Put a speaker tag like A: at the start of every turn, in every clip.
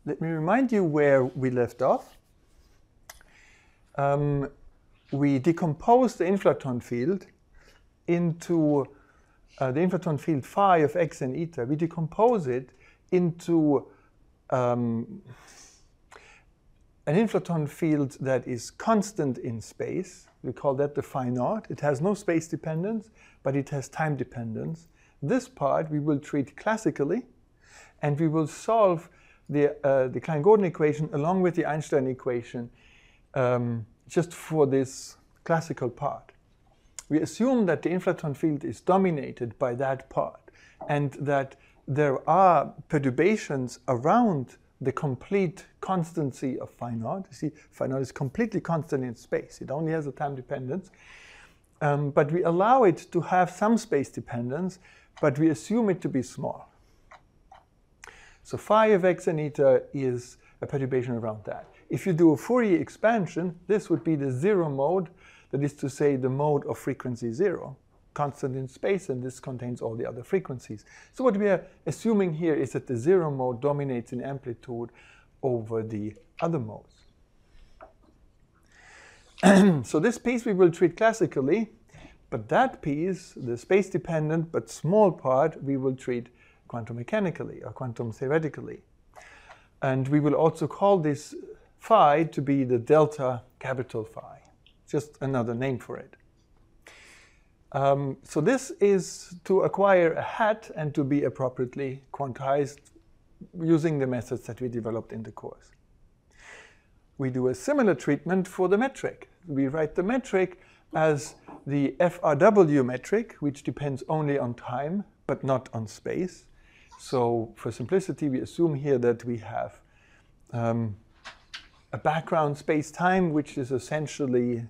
A: let me remind you where we left off. We decomposed the inflaton field into the inflaton field phi of x and eta. We decompose it into an inflaton field that is constant in space. We call that the phi naught. It has no space dependence, but it has time dependence. This part we will treat classically, and we will solve the Klein-Gordon equation along with the Einstein equation just for this classical part. We assume that the inflaton field is dominated by that part, and that there are perturbations around the complete constancy of phi naught. You see, phi naught is completely constant in space. It only has a time dependence. But we allow it to have some space dependence, but we assume it to be small. So phi of x and eta is a perturbation around that. If you do a Fourier expansion, this would be the zero mode, that is to say the mode of frequency 0, constant in space, and this contains all the other frequencies. So what we are assuming here is that the zero mode dominates in amplitude over the other modes. So this piece we will treat classically, but that piece, the space-dependent but small part, we will treat quantum mechanically or quantum theoretically. And we will also call this phi to be the delta capital phi, just another name for it. So this is to acquire a hat and to be appropriately quantized using the methods that we developed in the course. We do a similar treatment for the metric. We write the metric as the FRW metric, which depends only on time but not on space. So for simplicity, we assume here that we have a background space-time which is essentially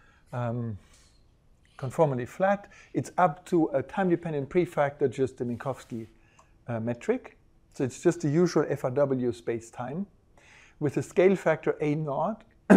A: conformally flat. It's up to a time-dependent prefactor, just the Minkowski metric. So it's just the usual FRW space-time with a scale factor A0.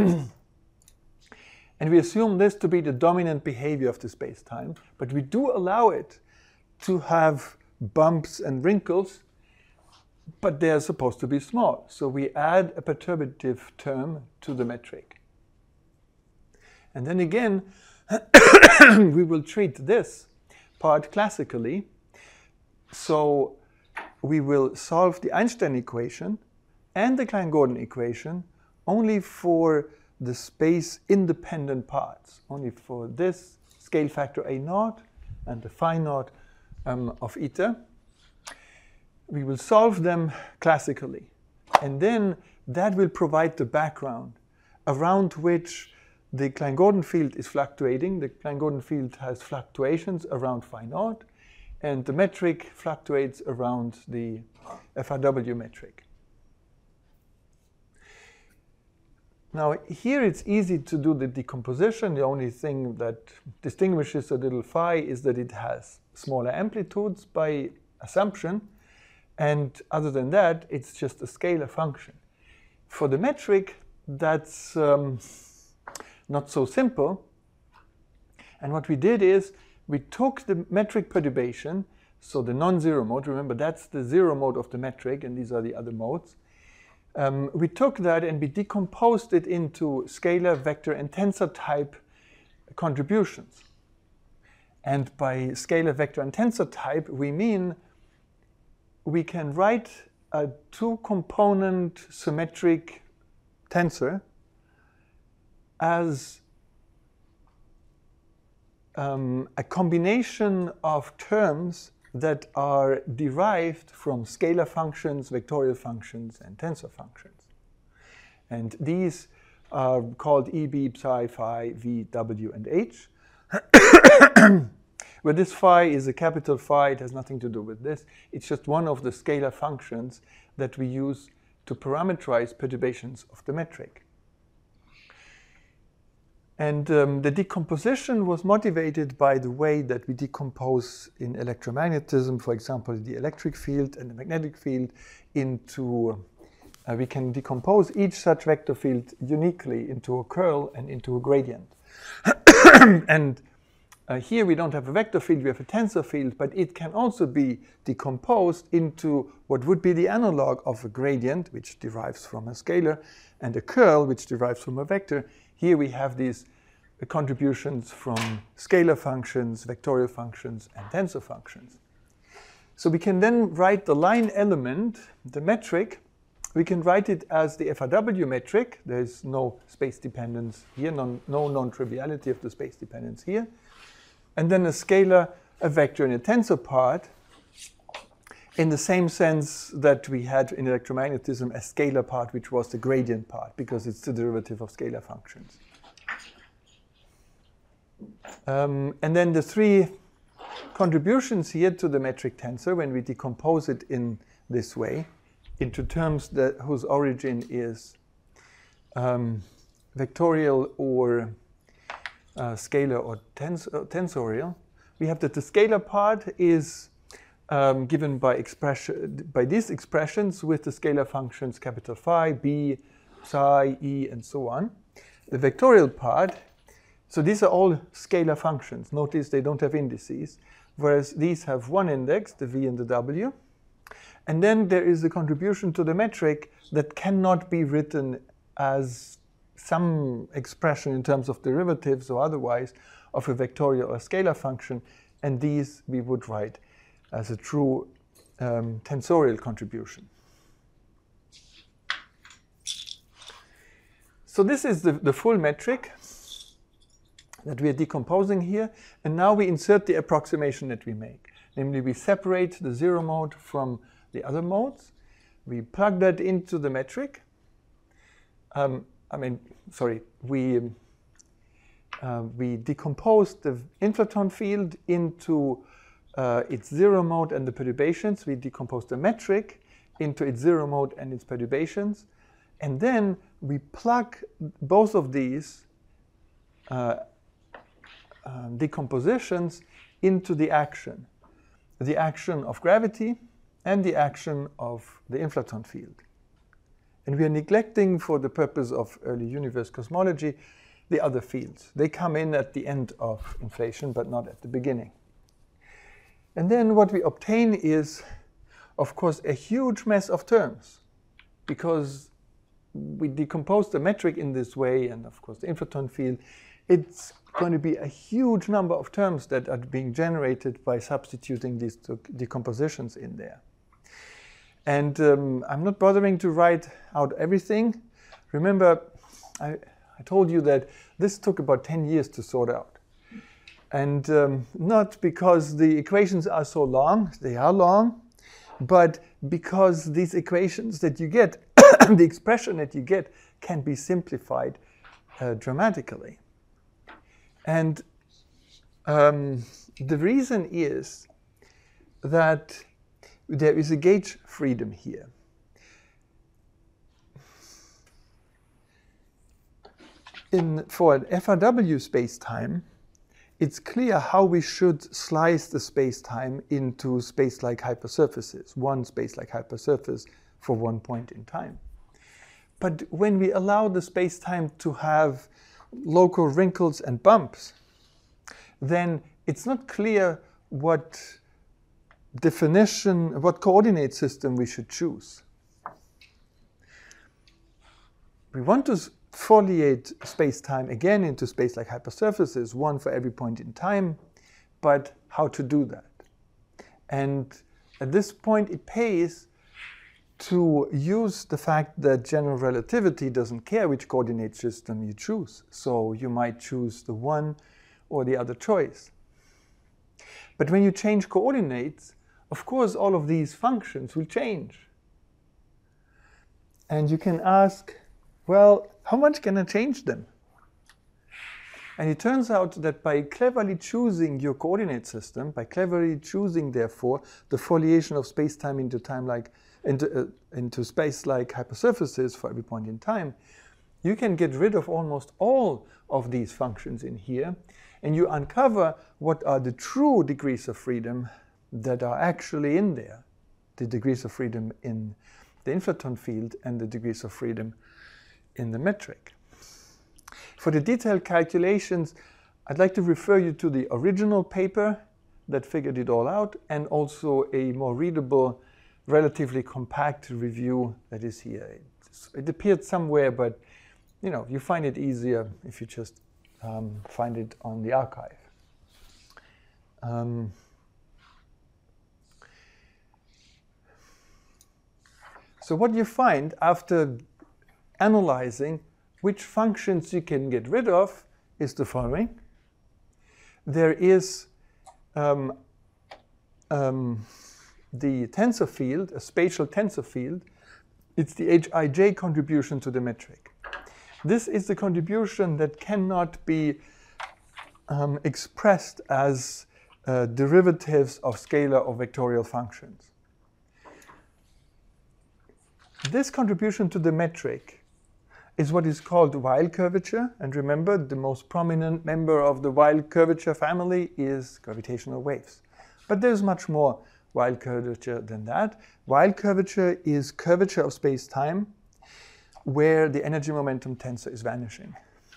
A: And we assume this to be the dominant behavior of the space-time, but we do allow it to have bumps and wrinkles, but they're supposed to be small. So we add a perturbative term to the metric. And then again, we will treat this part classically. So we will solve the Einstein equation and the Klein-Gordon equation only for the space-independent parts, only for this scale factor A0 and the phi naught of eta. We will solve them classically. And then that will provide the background around which the Klein-Gordon field is fluctuating. The Klein-Gordon field has fluctuations around phi naught, and the metric fluctuates around the FRW metric. Now, here it's easy to do the decomposition. The only thing that distinguishes a little phi is that it has smaller amplitudes by assumption. And other than that, it's just a scalar function. For the metric, that's not so simple. And what we did is we took the metric perturbation, so the non-zero mode. Remember, that's the zero mode of the metric, and these are the other modes. We took that and we decomposed it into scalar, vector, and tensor type contributions. And by scalar, vector, and tensor type, we mean we can write a two-component symmetric tensor as a combination of terms that are derived from scalar functions, vectorial functions, and tensor functions. And these are called EB, psi, phi, V, W, and H. Where this phi is a capital phi, it has nothing to do with this. It's just one of the scalar functions that we use to parameterize perturbations of the metric. And the decomposition was motivated by the way that we decompose in electromagnetism, for example, the electric field and the magnetic field into, we can decompose each such vector field uniquely into a curl and into a gradient. And Here we don't have a vector field, we have a tensor field, but it can also be decomposed into what would be the analog of a gradient, which derives from a scalar, and a curl, which derives from a vector. Here we have these contributions from scalar functions, vectorial functions, and tensor functions. So we can then write the line element, the metric. We can write it as the FRW metric. There is no space dependence here, no non-triviality of the space dependence here. And then a scalar, a vector, and a tensor part, in the same sense that we had in electromagnetism a scalar part, which was the gradient part, because it's the derivative of scalar functions. And then the three contributions here to the metric tensor, when we decompose it in this way, into terms whose origin is vectorial or scalar or tensorial, we have that the scalar part is given by these expressions with the scalar functions capital phi, b, psi, e, and so on. The vectorial part, so these are all scalar functions. Notice they don't have indices, whereas these have one index, the v and the w. And then there is a contribution to the metric that cannot be written as some expression in terms of derivatives or otherwise of a vectorial or scalar function, and these we would write as a true tensorial contribution. So this is the full metric that we are decomposing here, and now we insert the approximation that we make. Namely, we separate the zero mode from the other modes. We plug that into the metric. We decompose the inflaton field into its zero mode and the perturbations. We decompose the metric into its zero mode and its perturbations. And then we plug both of these decompositions into the action of gravity and the action of the inflaton field. And we are neglecting, for the purpose of early universe cosmology, the other fields. They come in at the end of inflation, but not at the beginning. And then what we obtain is, of course, a huge mess of terms, because we decompose the metric in this way, and of course the inflaton field. It's going to be a huge number of terms that are being generated by substituting these decompositions in there. And I'm not bothering to write out everything. Remember, I told you that this took about 10 years to sort out. And not because the equations are so long, they are long, but because these equations that you get, the expression that you get, can be simplified dramatically. And the reason is that there is a gauge freedom here. For an FRW space-time, it's clear how we should slice the space-time into space-like hypersurfaces, one space-like hypersurface for one point in time. But when we allow the space-time to have local wrinkles and bumps, then it's not clear what definition, what coordinate system we should choose. We want to foliate space-time again into space-like hypersurfaces, one for every point in time, but how to do that? And at this point it pays to use the fact that general relativity doesn't care which coordinate system you choose. So you might choose the one or the other choice. But when you change coordinates, of course all of these functions will change. And you can ask, well, how much can I change them? And it turns out that by cleverly choosing your coordinate system, by cleverly choosing, therefore, the foliation of space-time into space-like hypersurfaces for every point in time, you can get rid of almost all of these functions in here, and you uncover what are the true degrees of freedom that are actually in there, the degrees of freedom in the inflaton field and the degrees of freedom in the metric. For the detailed calculations, I'd like to refer you to the original paper that figured it all out, and also a more readable, relatively compact review that is here. It appeared somewhere, but you find it easier if you just find it on the archive. So what you find after analyzing which functions you can get rid of is the following. There is the tensor field, a spatial tensor field. It's the Hij contribution to the metric. This is the contribution that cannot be expressed as derivatives of scalar or vectorial functions. This contribution to the metric is what is called Weyl curvature. And remember, the most prominent member of the Weyl curvature family is gravitational waves. But there's much more Weyl curvature than that. Weyl curvature is curvature of space-time where the energy-momentum tensor is vanishing.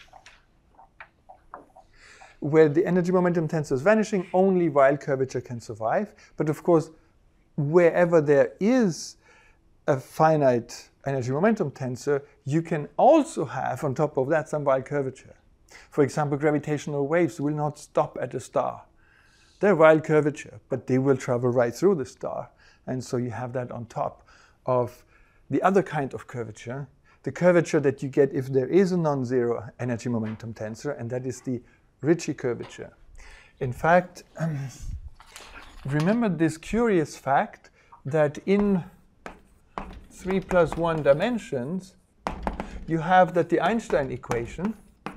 A: Where the energy-momentum tensor is vanishing, only Weyl curvature can survive. But of course, wherever there is a finite energy-momentum tensor, you can also have, on top of that, some Weyl curvature. For example, gravitational waves will not stop at a star. They're Weyl curvature, but they will travel right through the star. And so you have that on top of the other kind of curvature, the curvature that you get if there is a non-zero energy-momentum tensor, and that is the Ricci curvature. In fact, remember this curious fact that in 3+1 dimensions, you have that the Einstein equation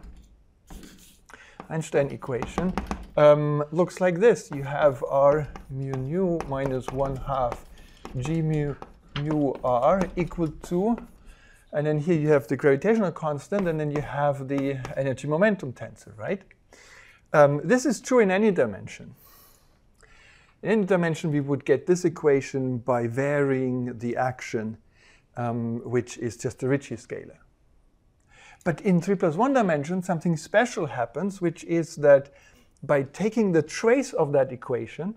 A: looks like this. You have R mu nu minus 1/2 G mu R equal to, and then here you have the gravitational constant, and then you have the energy momentum tensor, right? This is true in any dimension. In any dimension, we would get this equation by varying the action, which is just a Ricci scalar. But in 3+1 dimension, something special happens, which is that by taking the trace of that equation,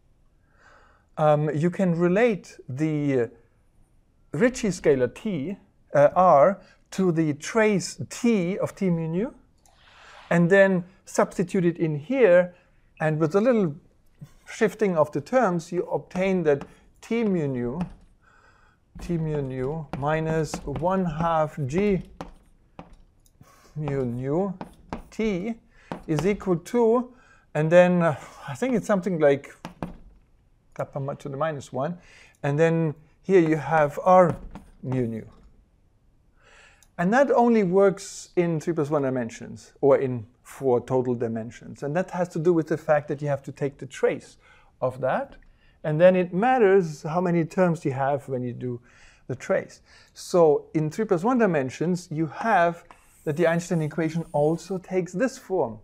A: you can relate the Ricci scalar t, R, to the trace t of t mu nu, and then substitute it in here, and with a little shifting of the terms, you obtain that t mu nu minus 1/2 G mu nu t is equal to, and then I think it's something like kappa to the -1, and then here you have R mu nu. And that only works in 3+1 dimensions, or in 4 total dimensions. And that has to do with the fact that you have to take the trace of that, and then it matters how many terms you have when you do the trace. So in 3+1 dimensions, you have that the Einstein equation also takes this form.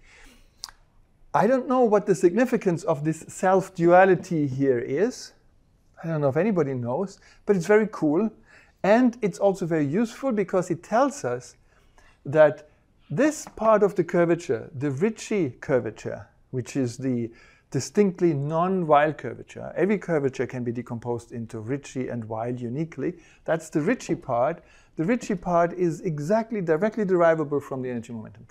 A: I don't know what the significance of this self-duality here is. I don't know if anybody knows, but it's very cool. And it's also very useful because it tells us that this part of the curvature, the Ricci curvature, which is the distinctly non-Weyl curvature. Every curvature can be decomposed into Ricci and Weyl uniquely. That's the Ricci part. The Ricci part is exactly directly derivable from the energy momentum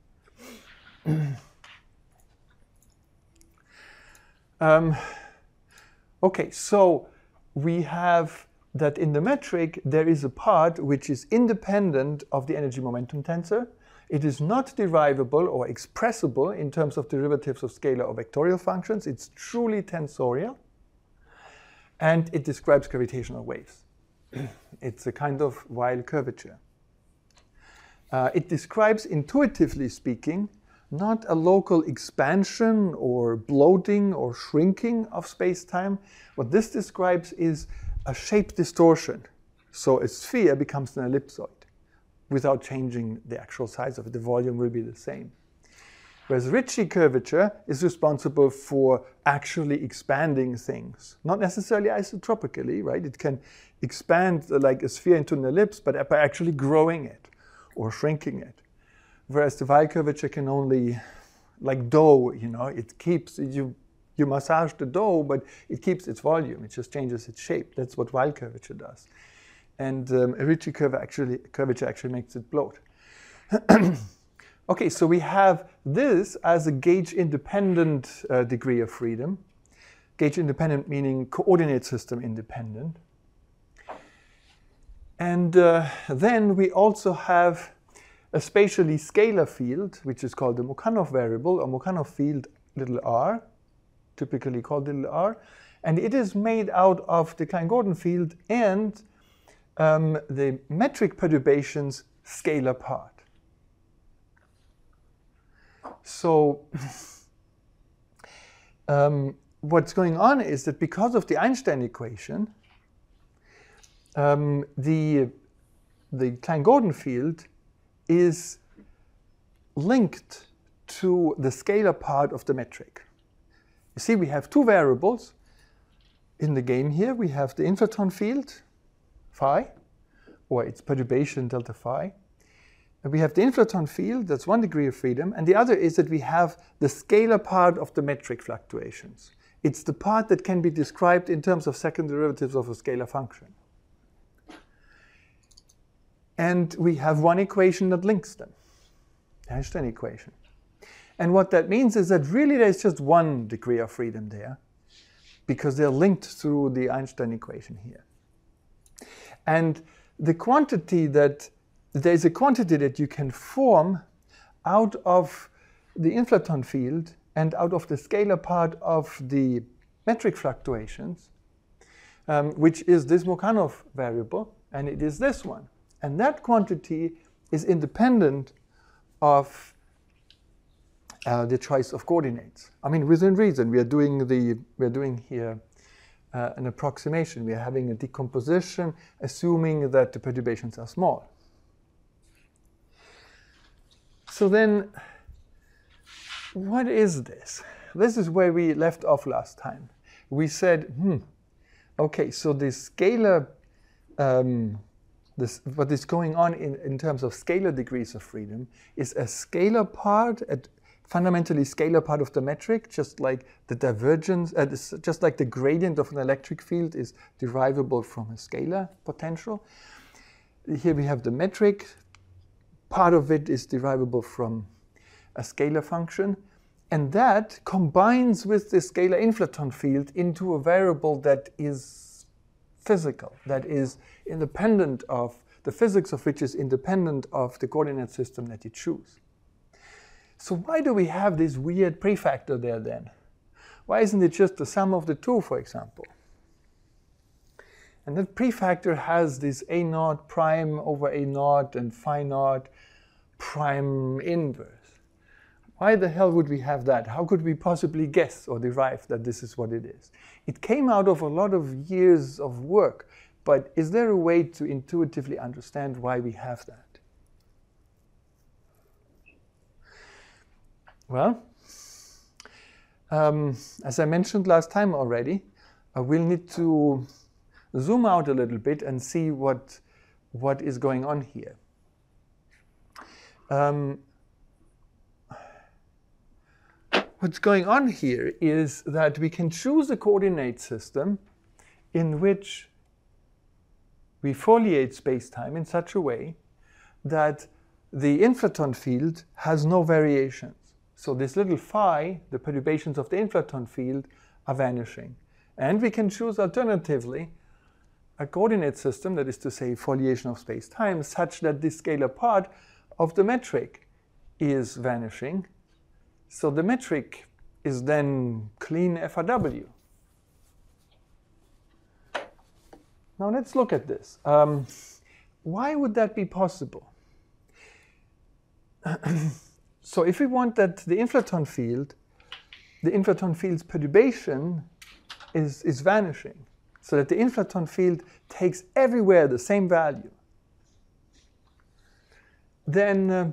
A: tensor. Okay, so we have that in the metric there is a part which is independent of the energy momentum tensor. It is not derivable or expressible in terms of derivatives of scalar or vectorial functions. It's truly tensorial. And it describes gravitational waves. It's a kind of Weyl curvature. It describes, intuitively speaking, not a local expansion or bloating or shrinking of space-time. What this describes is a shape distortion. So a sphere becomes an ellipsoid without changing the actual size of it. The volume will be the same. Whereas Ricci curvature is responsible for actually expanding things, not necessarily isotropically, right? It can expand like a sphere into an ellipse, but by actually growing it or shrinking it. Whereas the Weyl curvature can only like dough, you know, it keeps, you massage the dough, but it keeps its volume. It just changes its shape. That's what wild curvature does. And Ricci curvature actually makes it bloat. Okay, so we have this as a gauge-independent degree of freedom. Gauge-independent meaning coordinate system independent. And then we also have a spatially scalar field, which is called the Mukhanov variable, or Mukhanov field little r, typically called little r. And it is made out of the Klein-Gordon field and the metric perturbations scalar part. So what's going on is that because of the Einstein equation, the Klein-Gordon field is linked to the scalar part of the metric. You see, we have two variables in the game here. We have the inflaton field, phi, or its perturbation delta phi. And we have the inflaton field, that's 1 degree of freedom, and the other is that we have the scalar part of the metric fluctuations. It's the part that can be described in terms of second derivatives of a scalar function. And we have one equation that links them, the Einstein equation. And what that means is that really there's just 1 degree of freedom there, because they're linked through the Einstein equation here. And the quantity that, there's a quantity that you can form out of the inflaton field and out of the scalar part of the metric fluctuations, which is this Mukhanov variable, and it is this one. And that quantity is independent of the choice of coordinates. I mean, within reason, we are doing here an approximation. We are having a decomposition, assuming that the perturbations are small. So then, what is this? This is where we left off last time. We said, okay, so this scalar, what is going on in terms of scalar degrees of freedom is a scalar part, a fundamentally scalar part of the metric, just like the divergence, just like the gradient of an electric field is derivable from a scalar potential. Here we have the metric. Part of it is derivable from a scalar function. And that combines with the scalar inflaton field into a variable that is physical, that is independent of, the physics of which is independent of the coordinate system that you choose. So why do we have this weird prefactor there then? Why isn't it just the sum of the two, for example? And that prefactor has this a naught prime over a naught and phi naught prime inverse. Why the hell would we have that? How could we possibly guess or derive that this is what it is? It came out of a lot of years of work, but is there a way to intuitively understand why we have that? Well, as I mentioned last time already, we'll need to zoom out a little bit and see what is going on here. What's going on here is that we can choose a coordinate system in which we foliate space-time in such a way that the inflaton field has no variations. So this little phi, the perturbations of the inflaton field, are vanishing. And we can choose alternatively a coordinate system, that is to say foliation of space-time, such that this scalar part of the metric is vanishing. So the metric is then clean FRW. Now let's look at this. Why would that be possible? So if we want that the inflaton field's perturbation is vanishing, so that the inflaton field takes everywhere the same value, then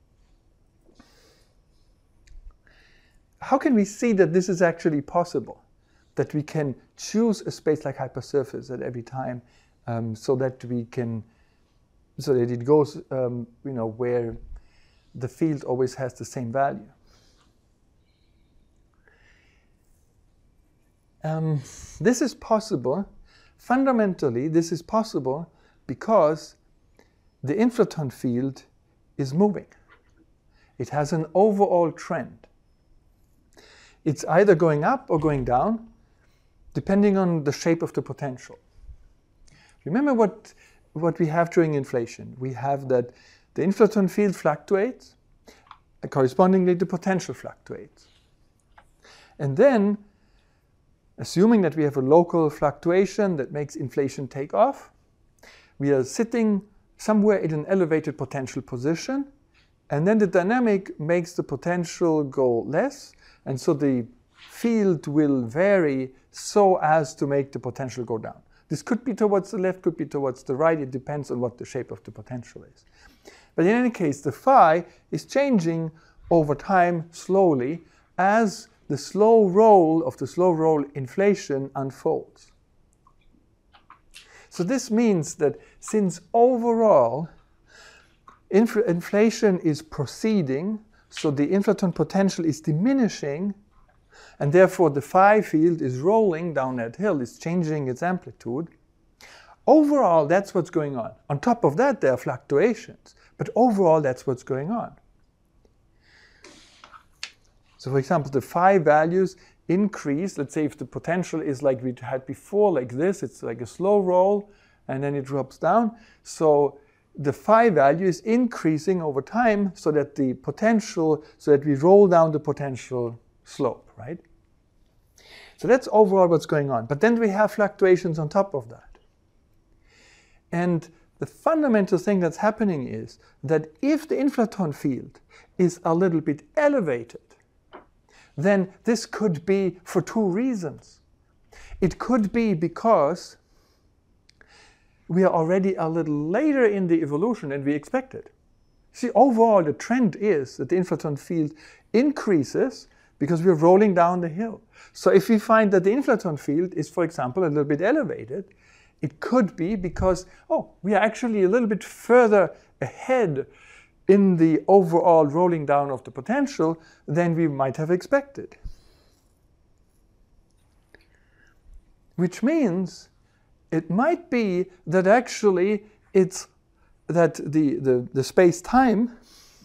A: how can we see that this is actually possible? That we can choose a space like hypersurface at every time, so that it goes, where the field always has the same value. This is possible. Fundamentally, this is possible because the inflaton field is moving. It has an overall trend. It's either going up or going down, depending on the shape of the potential. Remember what we have during inflation. We have that the inflaton field fluctuates, and correspondingly the potential fluctuates. And then, assuming that we have a local fluctuation that makes inflation take off, we are sitting somewhere in an elevated potential position, and then the dynamic makes the potential go less, and so the field will vary so as to make the potential go down. This could be towards the left, could be towards the right, it depends on what the shape of the potential is. But in any case, the phi is changing over time slowly as the slow roll of the slow roll inflation unfolds. So this means that since overall inflation is proceeding, so the inflaton potential is diminishing, and therefore the phi field is rolling down that hill, it's changing its amplitude. Overall, that's what's going on. On top of that, there are fluctuations, but overall, that's what's going on. So for example, the phi values increase. Let's say if the potential is like we had before, like this, it's like a slow roll, and then it drops down. So the phi value is increasing over time so that the potential, so that we roll down the potential slope, right? So that's overall what's going on. But then we have fluctuations on top of that. And the fundamental thing that's happening is that if the inflaton field is a little bit elevated, then this could be for two reasons. It could be because we are already a little later in the evolution than we expected. See, overall, the trend is that the inflaton field increases because we're rolling down the hill. So if we find that the inflaton field is, for example, a little bit elevated, it could be because, oh, we are actually a little bit further ahead in the overall rolling down of the potential than we might have expected. Which means it might be that actually it's that the space-time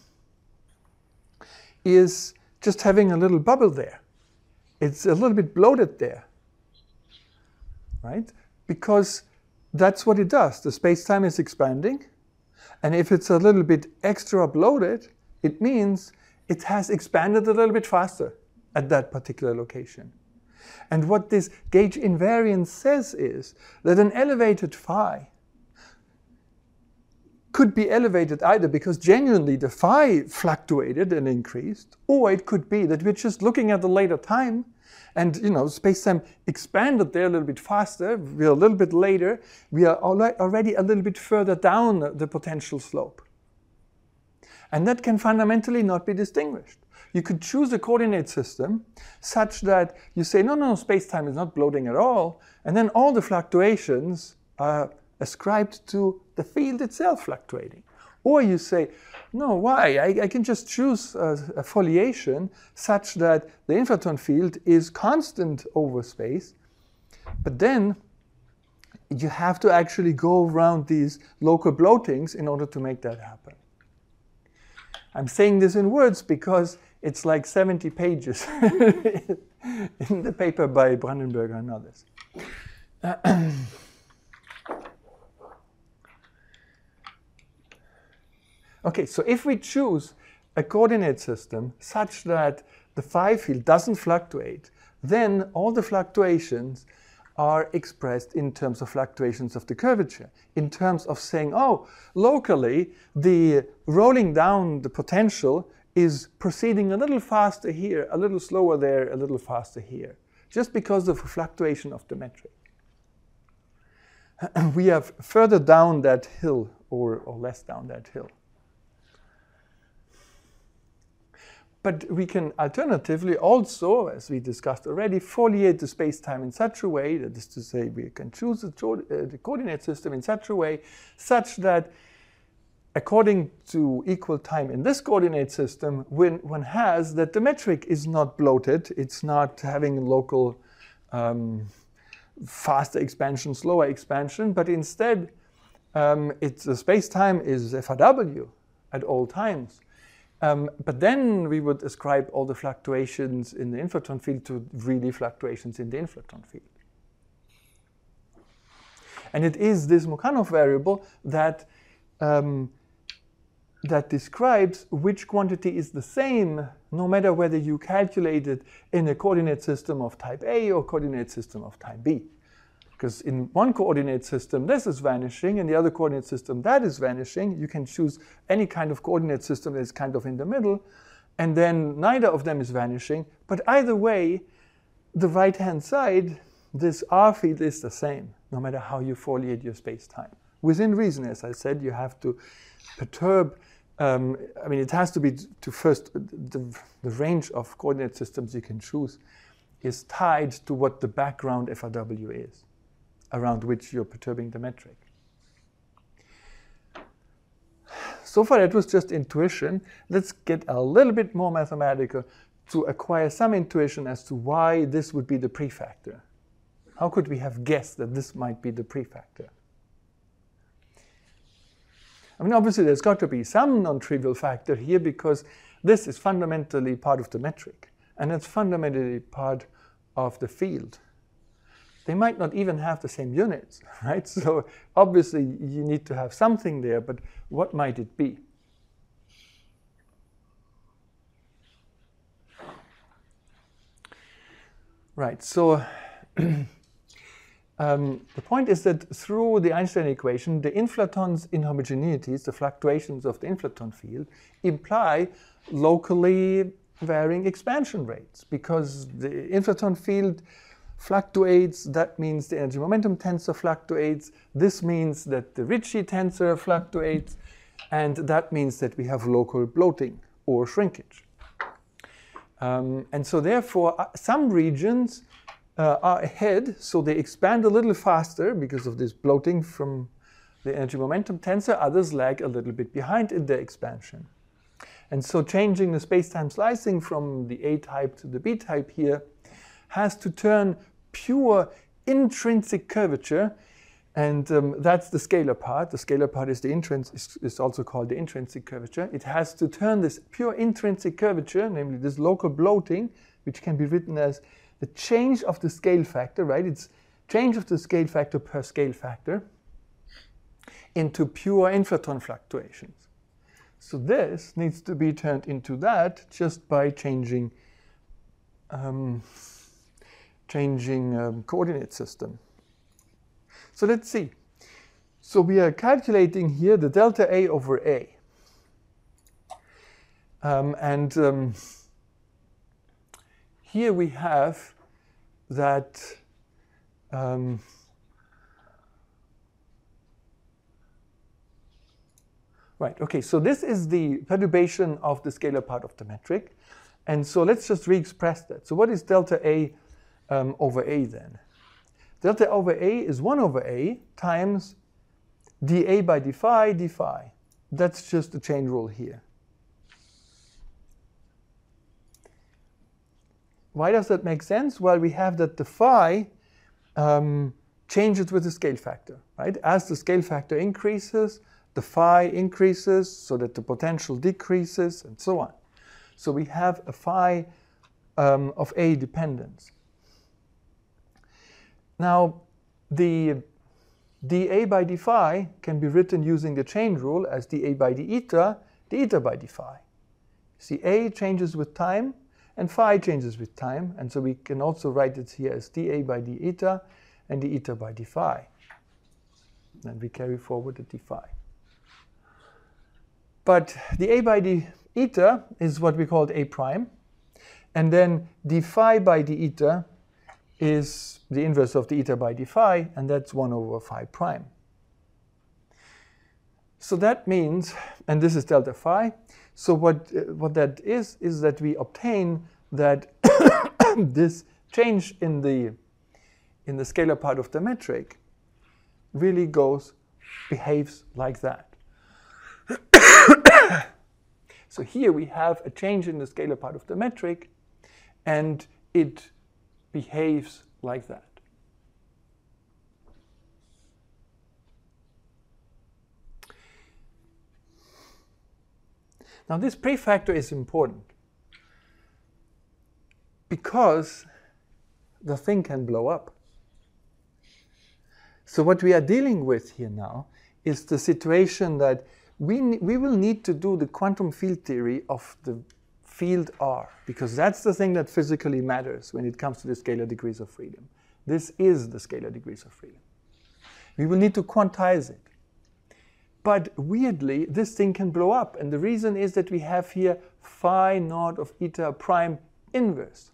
A: is just having a little bubble there. It's a little bit bloated there, right? Because that's what it does. The space-time is expanding, and if it's a little bit extra bloated, it means it has expanded a little bit faster at that particular location. And what this gauge invariance says is that an elevated phi could be elevated either because genuinely the phi fluctuated and increased, or it could be that we're just looking at the later time and, space-time expanded there a little bit faster, we're a little bit later, we are already a little bit further down the potential slope. And that can fundamentally not be distinguished. You could choose a coordinate system such that you say, no, space-time is not bloating at all, and then all the fluctuations are ascribed to the field itself fluctuating. Or you say, no, why? I can just choose a foliation such that the inflaton field is constant over space, but then you have to actually go around these local bloatings in order to make that happen. I'm saying this in words because it's like 70 pages in the paper by Brandenburger and others. Okay, so if we choose a coordinate system such that the phi field doesn't fluctuate, then all the fluctuations are expressed in terms of fluctuations of the curvature, in terms of saying, oh, locally, the rolling down the potential is proceeding a little faster here, a little slower there, a little faster here, just because of a fluctuation of the metric. We have further down that hill or less down that hill. But we can alternatively also, as we discussed already, foliate the space-time in such a way, that is to say, we can choose the coordinate system in such a way, such that according to equal time in this coordinate system, one has that the metric is not bloated, it's not having local faster expansion, slower expansion, but instead the space-time is FRW at all times. But then we would ascribe all the fluctuations in the inflaton field to really fluctuations in the inflaton field. And it is this Mukhanov variable that that describes which quantity is the same no matter whether you calculate it in a coordinate system of type A or coordinate system of type B. Because in one coordinate system this is vanishing, and the other coordinate system that is vanishing. You can choose any kind of coordinate system that is kind of in the middle, and then neither of them is vanishing. But either way, the right-hand side, this R field is the same, no matter how you foliate your space-time. Within reason, as I said, you have to perturb. I mean, it has to be to first, the range of coordinate systems you can choose is tied to what the background FRW is, around which you're perturbing the metric. So far, that was just intuition. Let's get a little bit more mathematical to acquire some intuition as to why this would be the prefactor. How could we have guessed that this might be the prefactor? I mean, obviously, there's got to be some non-trivial factor here because this is fundamentally part of the metric, and it's fundamentally part of the field. They might not even have the same units, right? So obviously, you need to have something there, but what might it be? Right, so the point is that through the Einstein equation, the inflaton's inhomogeneities, the fluctuations of the inflaton field, imply locally varying expansion rates. Because the inflaton field fluctuates, that means the energy momentum tensor fluctuates. This means that the Ricci tensor fluctuates, and that means that we have local bloating or shrinkage. And so therefore, some regions are ahead, so they expand a little faster because of this bloating from the energy momentum tensor. Others lag a little bit behind in their expansion. And so changing the space-time slicing from the A type to the B type here has to turn pure intrinsic curvature, and that's the scalar part. The scalar part is the is also called the intrinsic curvature. It has to turn this pure intrinsic curvature, namely this local bloating, which can be written as the change of the scale factor, right? It's change of the scale factor per scale factor into pure inflaton fluctuations. So this needs to be turned into that just by changing coordinate system. So let's see. So we are calculating here the delta A over A. Here we have that right, okay, so this is the perturbation of the scalar part of the metric. And so let's just re-express that. So what is delta A over A then? Delta over A is 1 over A times dA by d phi. That's just the chain rule here. Why does that make sense? Well, we have that the phi changes with the scale factor, right? As the scale factor increases, the phi increases so that the potential decreases and so on. So we have a phi of A dependence. Now, the dA by d phi can be written using the chain rule as dA by d eta by d phi. See, A changes with time, and phi changes with time, and so we can also write it here as dA by d eta and d eta by d phi. And we carry forward the d phi. But the A by d eta is what we called A prime, and then d phi by d eta is the inverse of the eta by d phi, and that's 1 over phi prime. So that means, and this is delta phi, so what that is that we obtain that this change in the scalar part of the metric really behaves like that. So here we have a change in the scalar part of the metric, and it behaves like that. Now this prefactor is important because the thing can blow up. So what we are dealing with here now is the situation that we will need to do the quantum field theory of the field R, because that's the thing that physically matters when it comes to the scalar degrees of freedom. This is the scalar degrees of freedom. We will need to quantize it. But weirdly, this thing can blow up. And the reason is that we have here phi naught of eta prime inverse.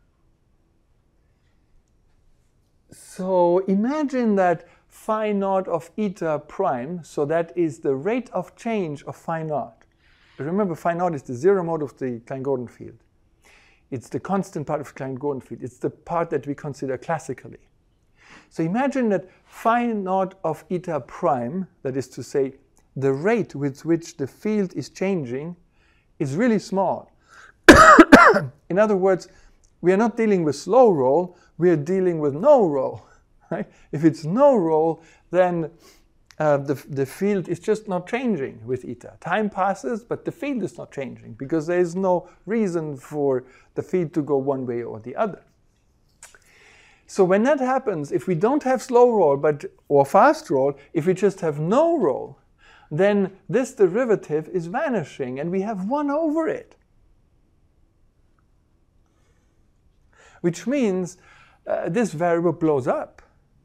A: So imagine that phi naught of eta prime, so that is the rate of change of phi naught. Remember, phi naught is the zero mode of the Klein-Gordon field. It's the constant part of the Klein-Gordon field. It's the part that we consider classically. So imagine that phi naught of eta prime, that is to say, the rate with which the field is changing, is really small. In other words, we are not dealing with slow roll, we are dealing with no roll. Right? If it's no roll, then the field is just not changing with eta. Time passes, but the field is not changing because there is no reason for the field to go one way or the other. So when that happens, if we don't have slow roll or fast roll, if we just have no roll, then this derivative is vanishing and we have 1 over it. Which means this variable blows up.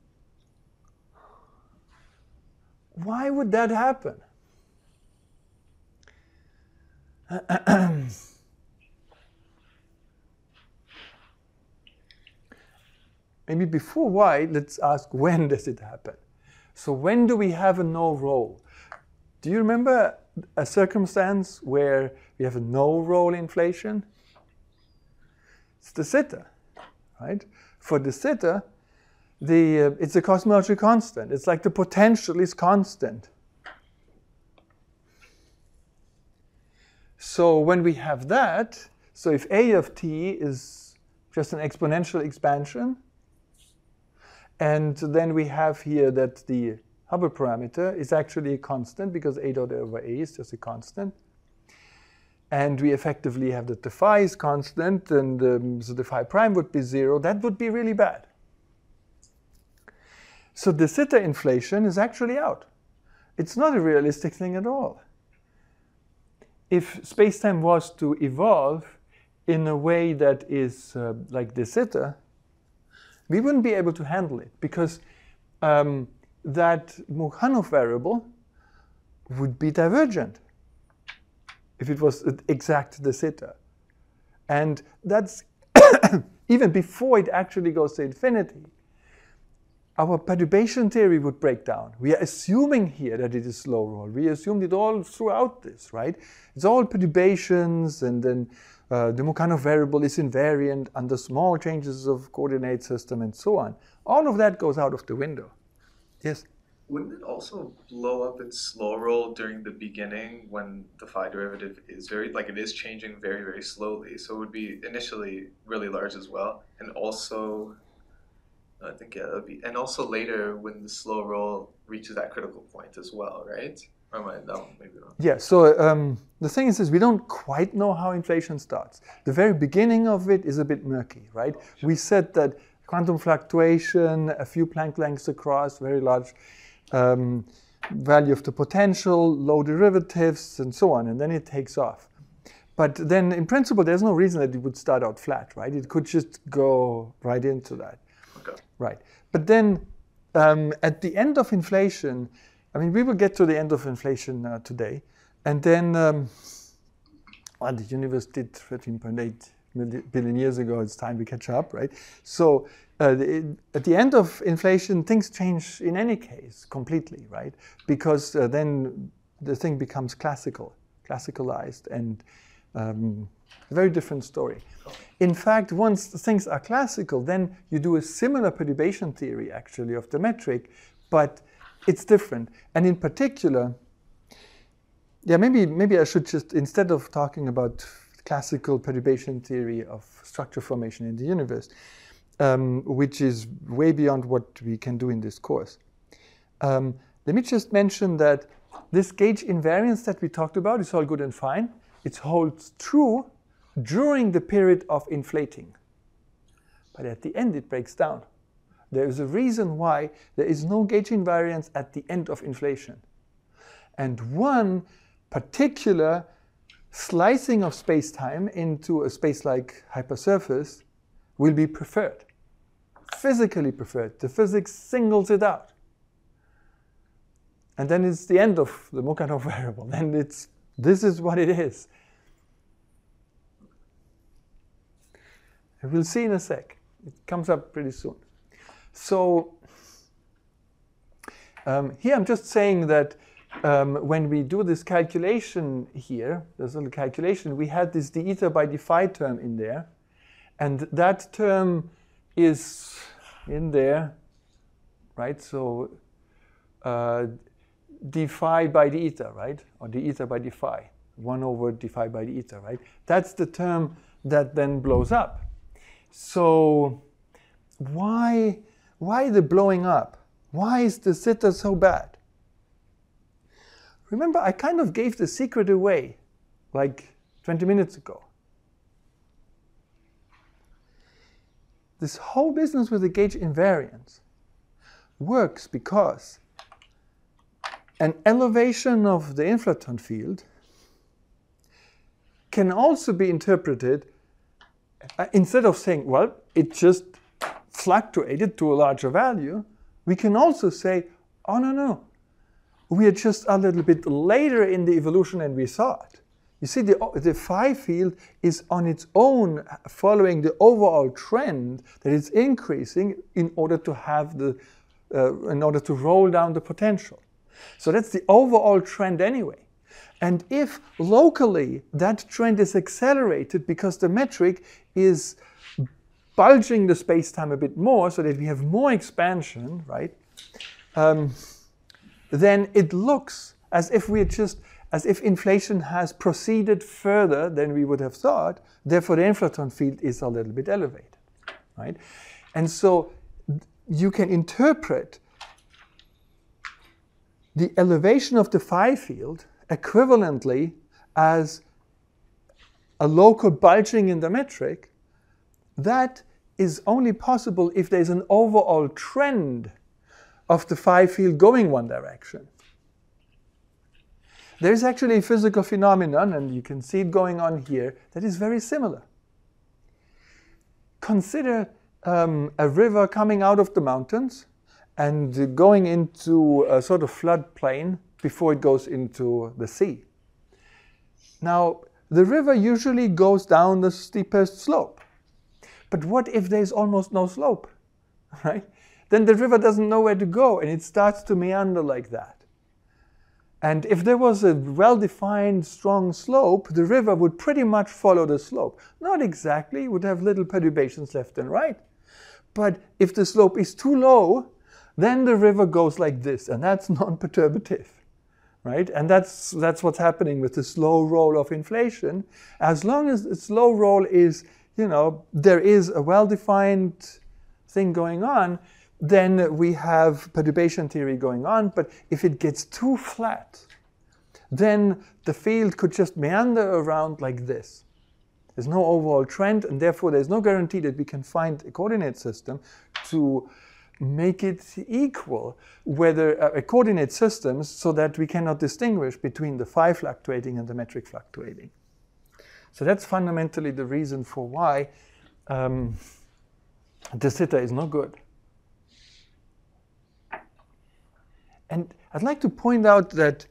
A: Why would that happen? Maybe before why, let's ask when does it happen? So when do we have a no roll? Do you remember a circumstance where we have a no roll inflation? It's de Sitter, right? For de Sitter, it's a cosmological constant. It's like the potential is constant. So when we have that, so if A of t is just an exponential expansion, and then we have here that the Hubble parameter is actually a constant because A dot over A is just a constant. And we effectively have that the phi is constant, and so the phi prime would be 0. That would be really bad. So the de Sitter inflation is actually out. It's not a realistic thing at all. If space-time was to evolve in a way that is like de Sitter, we wouldn't be able to handle it because that Mukhanov variable would be divergent if it was exact de Sitter. And that's even before it actually goes to infinity. Our perturbation theory would break down. We are assuming here that it is slow roll. We assumed it all throughout this, right? It's all perturbations, and then the Mukhanov variable is invariant under small changes of coordinate system and so on. All of that goes out of the window. Yes?
B: Wouldn't it also blow up in slow roll during the beginning when the phi derivative is it is changing very, very slowly? So it would be initially really large as well. And also, I think, yeah, and also later when the slow roll reaches that critical point as well, right? Or am I, no, maybe not.
A: Yeah, so the thing is we don't quite know how inflation starts. The very beginning of it is a bit murky, right? Oh, sure. We said that quantum fluctuation, a few Planck lengths across, very large value of the potential, low derivatives, and so on, and then it takes off. But then, in principle, there's no reason that it would start out flat, right? It could just go right into that.
B: Okay.
A: Right. But then, at the end of inflation, I mean, we will get to the end of inflation today, and then, well, the universe did 13.8 billion years ago. It's time we catch up, right? So at the end of inflation, things change in any case completely, right? Because then the thing becomes classicalized, and a very different story. In fact, once things are classical, then you do a similar perturbation theory, actually, of the metric, but it's different. And in particular, yeah, maybe I should just, instead of talking about classical perturbation theory of structure formation in the universe, which is way beyond what we can do in this course. Let me just mention that this gauge invariance that we talked about is all good and fine. It holds true during the period of inflating. But at the end, it breaks down. There is a reason why there is no gauge invariance at the end of inflation. And one particular slicing of space-time into a space-like hypersurface will be preferred, physically preferred. The physics singles it out. And then it's the end of the Mukhanov variable. Then this is what it is. We'll see in a sec. It comes up pretty soon. So here I'm just saying that when we do this calculation here, this little calculation, we had this d eta by d phi term in there. And that term is in there, right? So d phi by d eta, right? Or d eta by d phi, 1 over d phi by d eta, right? That's the term that then blows up. So why the blowing up? Why is the zeta so bad? Remember, I kind of gave the secret away like 20 minutes ago. This whole business with the gauge invariance works because an elevation of the inflaton field can also be interpreted, instead of saying, well, it just fluctuated to a larger value, we can also say, oh, no, we are just a little bit later in the evolution than we thought. You see, the phi field is on its own following the overall trend that it's increasing in order to have in order to roll down the potential. So that's the overall trend anyway. And if locally that trend is accelerated because the metric is bulging the space-time a bit more so that we have more expansion, right? Then it looks as if as if inflation has proceeded further than we would have thought. Therefore, the inflaton field is a little bit elevated, right? And so you can interpret the elevation of the phi field equivalently as a local bulging in the metric. That is only possible if there's an overall trend of the phi field going one direction. There's actually a physical phenomenon, and you can see it going on here, that is very similar. Consider a river coming out of the mountains and going into a sort of floodplain before it goes into the sea. Now, the river usually goes down the steepest slope. But what if there's almost no slope, right? Then the river doesn't know where to go, and it starts to meander like that. And if there was a well-defined, strong slope, the river would pretty much follow the slope. Not exactly, it would have little perturbations left and right. But if the slope is too low, then the river goes like this, and that's non-perturbative, right? And that's what's happening with the slow roll of inflation. As long as the slow roll is, there is a well-defined thing going on, then we have perturbation theory going on. But if it gets too flat, then the field could just meander around like this. There's no overall trend, and therefore there's no guarantee that we can find a coordinate system to make it equal, whether a coordinate systems, so that we cannot distinguish between the phi fluctuating and the metric fluctuating. So that's fundamentally the reason for why the zeta is no good. And I'd like to point out that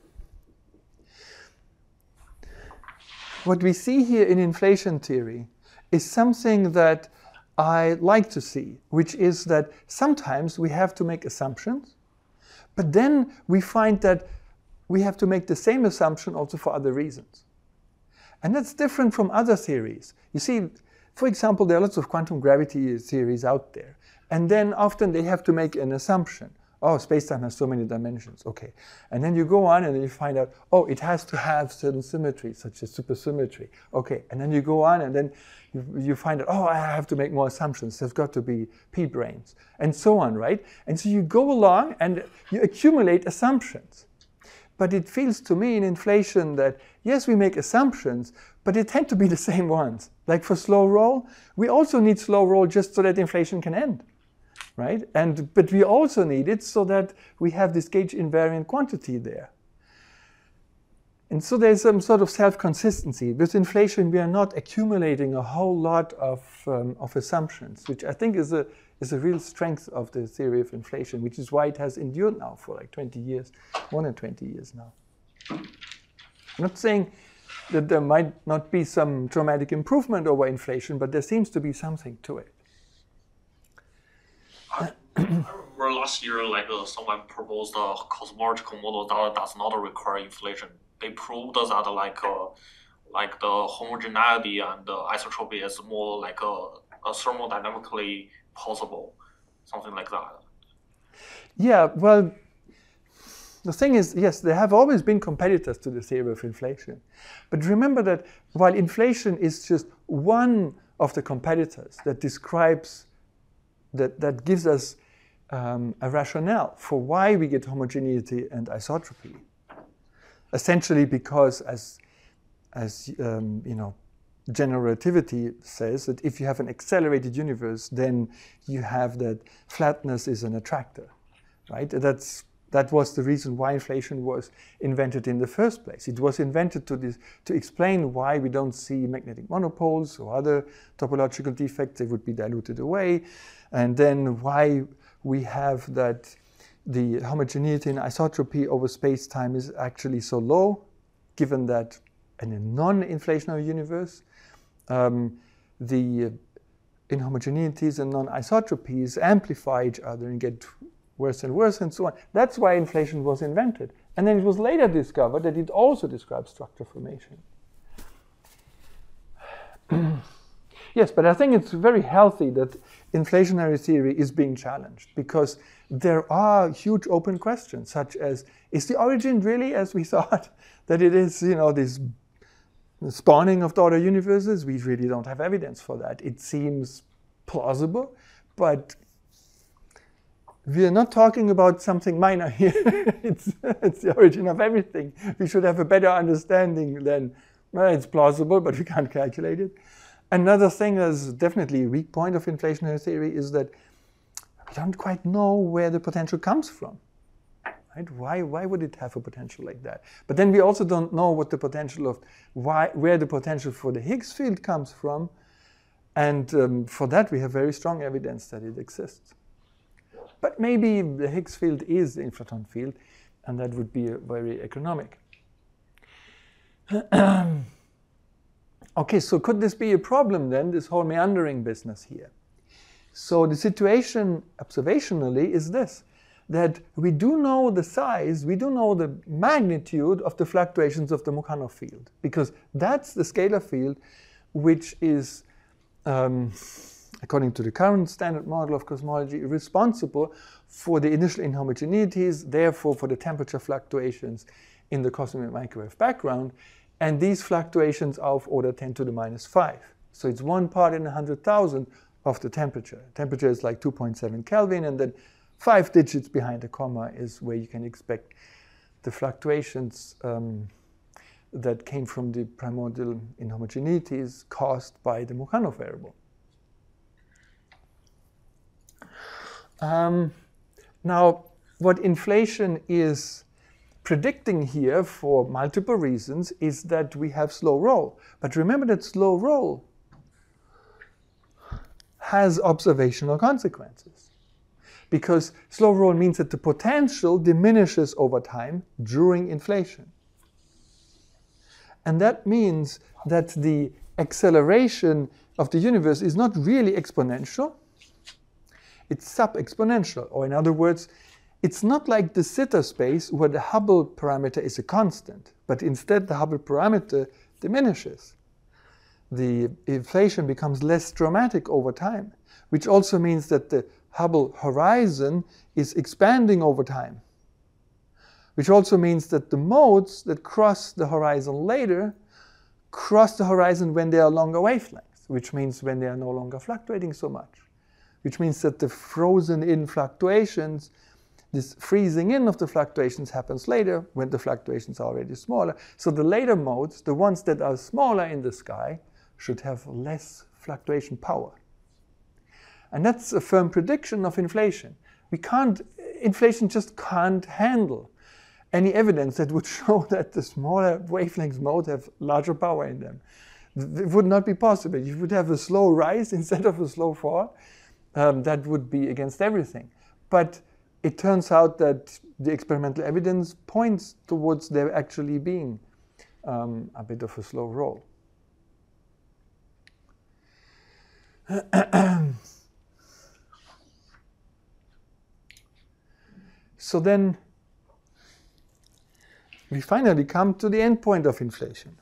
A: what we see here in inflation theory is something that I like to see, which is that sometimes we have to make assumptions, but then we find that we have to make the same assumption also for other reasons. And that's different from other theories. You see, for example, there are lots of quantum gravity theories out there, and then often they have to make an assumption. Oh, space-time has so many dimensions. Okay. And then you go on and then you find out, oh, it has to have certain symmetries, such as supersymmetry. Okay. And then you go on and then you find out, oh, I have to make more assumptions. There's got to be p-branes, and so on, right? And so you go along and you accumulate assumptions. But it feels to me in inflation that, yes, we make assumptions, but they tend to be the same ones. Like for slow roll, we also need slow roll just so that inflation can end. Right? But we also need it so that we have this gauge invariant quantity there. And so there's some sort of self-consistency. With inflation, we are not accumulating a whole lot of assumptions, which I think is a real strength of the theory of inflation, which is why it has endured now for like 20 years, more than 20 years now. I'm not saying that there might not be some dramatic improvement over inflation, but there seems to be something to it.
C: I remember last year, someone proposed a cosmological model that does not require inflation. They proved that the homogeneity and the isotropy is more like a thermodynamically possible, something like that.
A: Yeah, well, the thing is, yes, there have always been competitors to the theory of inflation. But remember that while inflation is just one of the competitors that describes that gives us a rationale for why we get homogeneity and isotropy. Essentially because, as general relativity says, that if you have an accelerated universe, then you have that flatness is an attractor, right? That was the reason why inflation was invented in the first place. It was invented to explain why we don't see magnetic monopoles or other topological defects. They would be diluted away. And then why we have that the homogeneity and isotropy over space-time is actually so low, given that in a non-inflationary universe, the inhomogeneities and non-isotropies amplify each other and get worse and worse and so on. That's why inflation was invented. And then it was later discovered that it also describes structure formation. Yes, but I think it's very healthy that inflationary theory is being challenged because there are huge open questions, such as, is the origin really as we thought that it is, this spawning of daughter universes? We really don't have evidence for that. It seems plausible, but we are not talking about something minor here. It's the origin of everything. We should have a better understanding than, well, it's plausible, but we can't calculate it. Another thing that's definitely a weak point of inflationary theory is that we don't quite know where the potential comes from. Right? Why would it have a potential like that? But then we also don't know what the potential of where the potential for the Higgs field comes from, and for that we have very strong evidence that it exists. But maybe the Higgs field is the inflaton field, and that would be very economic. Okay, so could this be a problem then, this whole meandering business here? So the situation observationally is this, that we do know the size, we do know the magnitude of the fluctuations of the Mukhanov field, because that's the scalar field which is, according to the current standard model of cosmology, responsible for the initial inhomogeneities, therefore for the temperature fluctuations in the cosmic microwave background. And these fluctuations are of order 10 to the minus 5. So it's 1 part in 100,000 of the temperature. Temperature is like 2.7 Kelvin, and then 5 digits behind the comma is where you can expect the fluctuations that came from the primordial inhomogeneities caused by the Mukhanov variable. Now, what inflation is predicting here for multiple reasons is that we have slow roll. But remember that slow roll has observational consequences. Because slow roll means that the potential diminishes over time during inflation. And that means that the acceleration of the universe is not really exponential, it's sub-exponential, or in other words, it's not like de Sitter space where the Hubble parameter is a constant, but instead the Hubble parameter diminishes. The inflation becomes less dramatic over time, which also means that the Hubble horizon is expanding over time, which also means that the modes that cross the horizon later cross the horizon when they are longer wavelengths, which means when they are no longer fluctuating so much, which means that the frozen-in fluctuations, this freezing in of the fluctuations happens later when the fluctuations are already smaller. So the later modes, the ones that are smaller in the sky, should have less fluctuation power. And that's a firm prediction of inflation. Inflation just can't handle any evidence that would show that the smaller wavelength modes have larger power in them. It would not be possible. You would have a slow rise instead of a slow fall. That would be against everything. But it turns out that the experimental evidence points towards there actually being a bit of a slow roll. So then we finally come to the end point of inflation.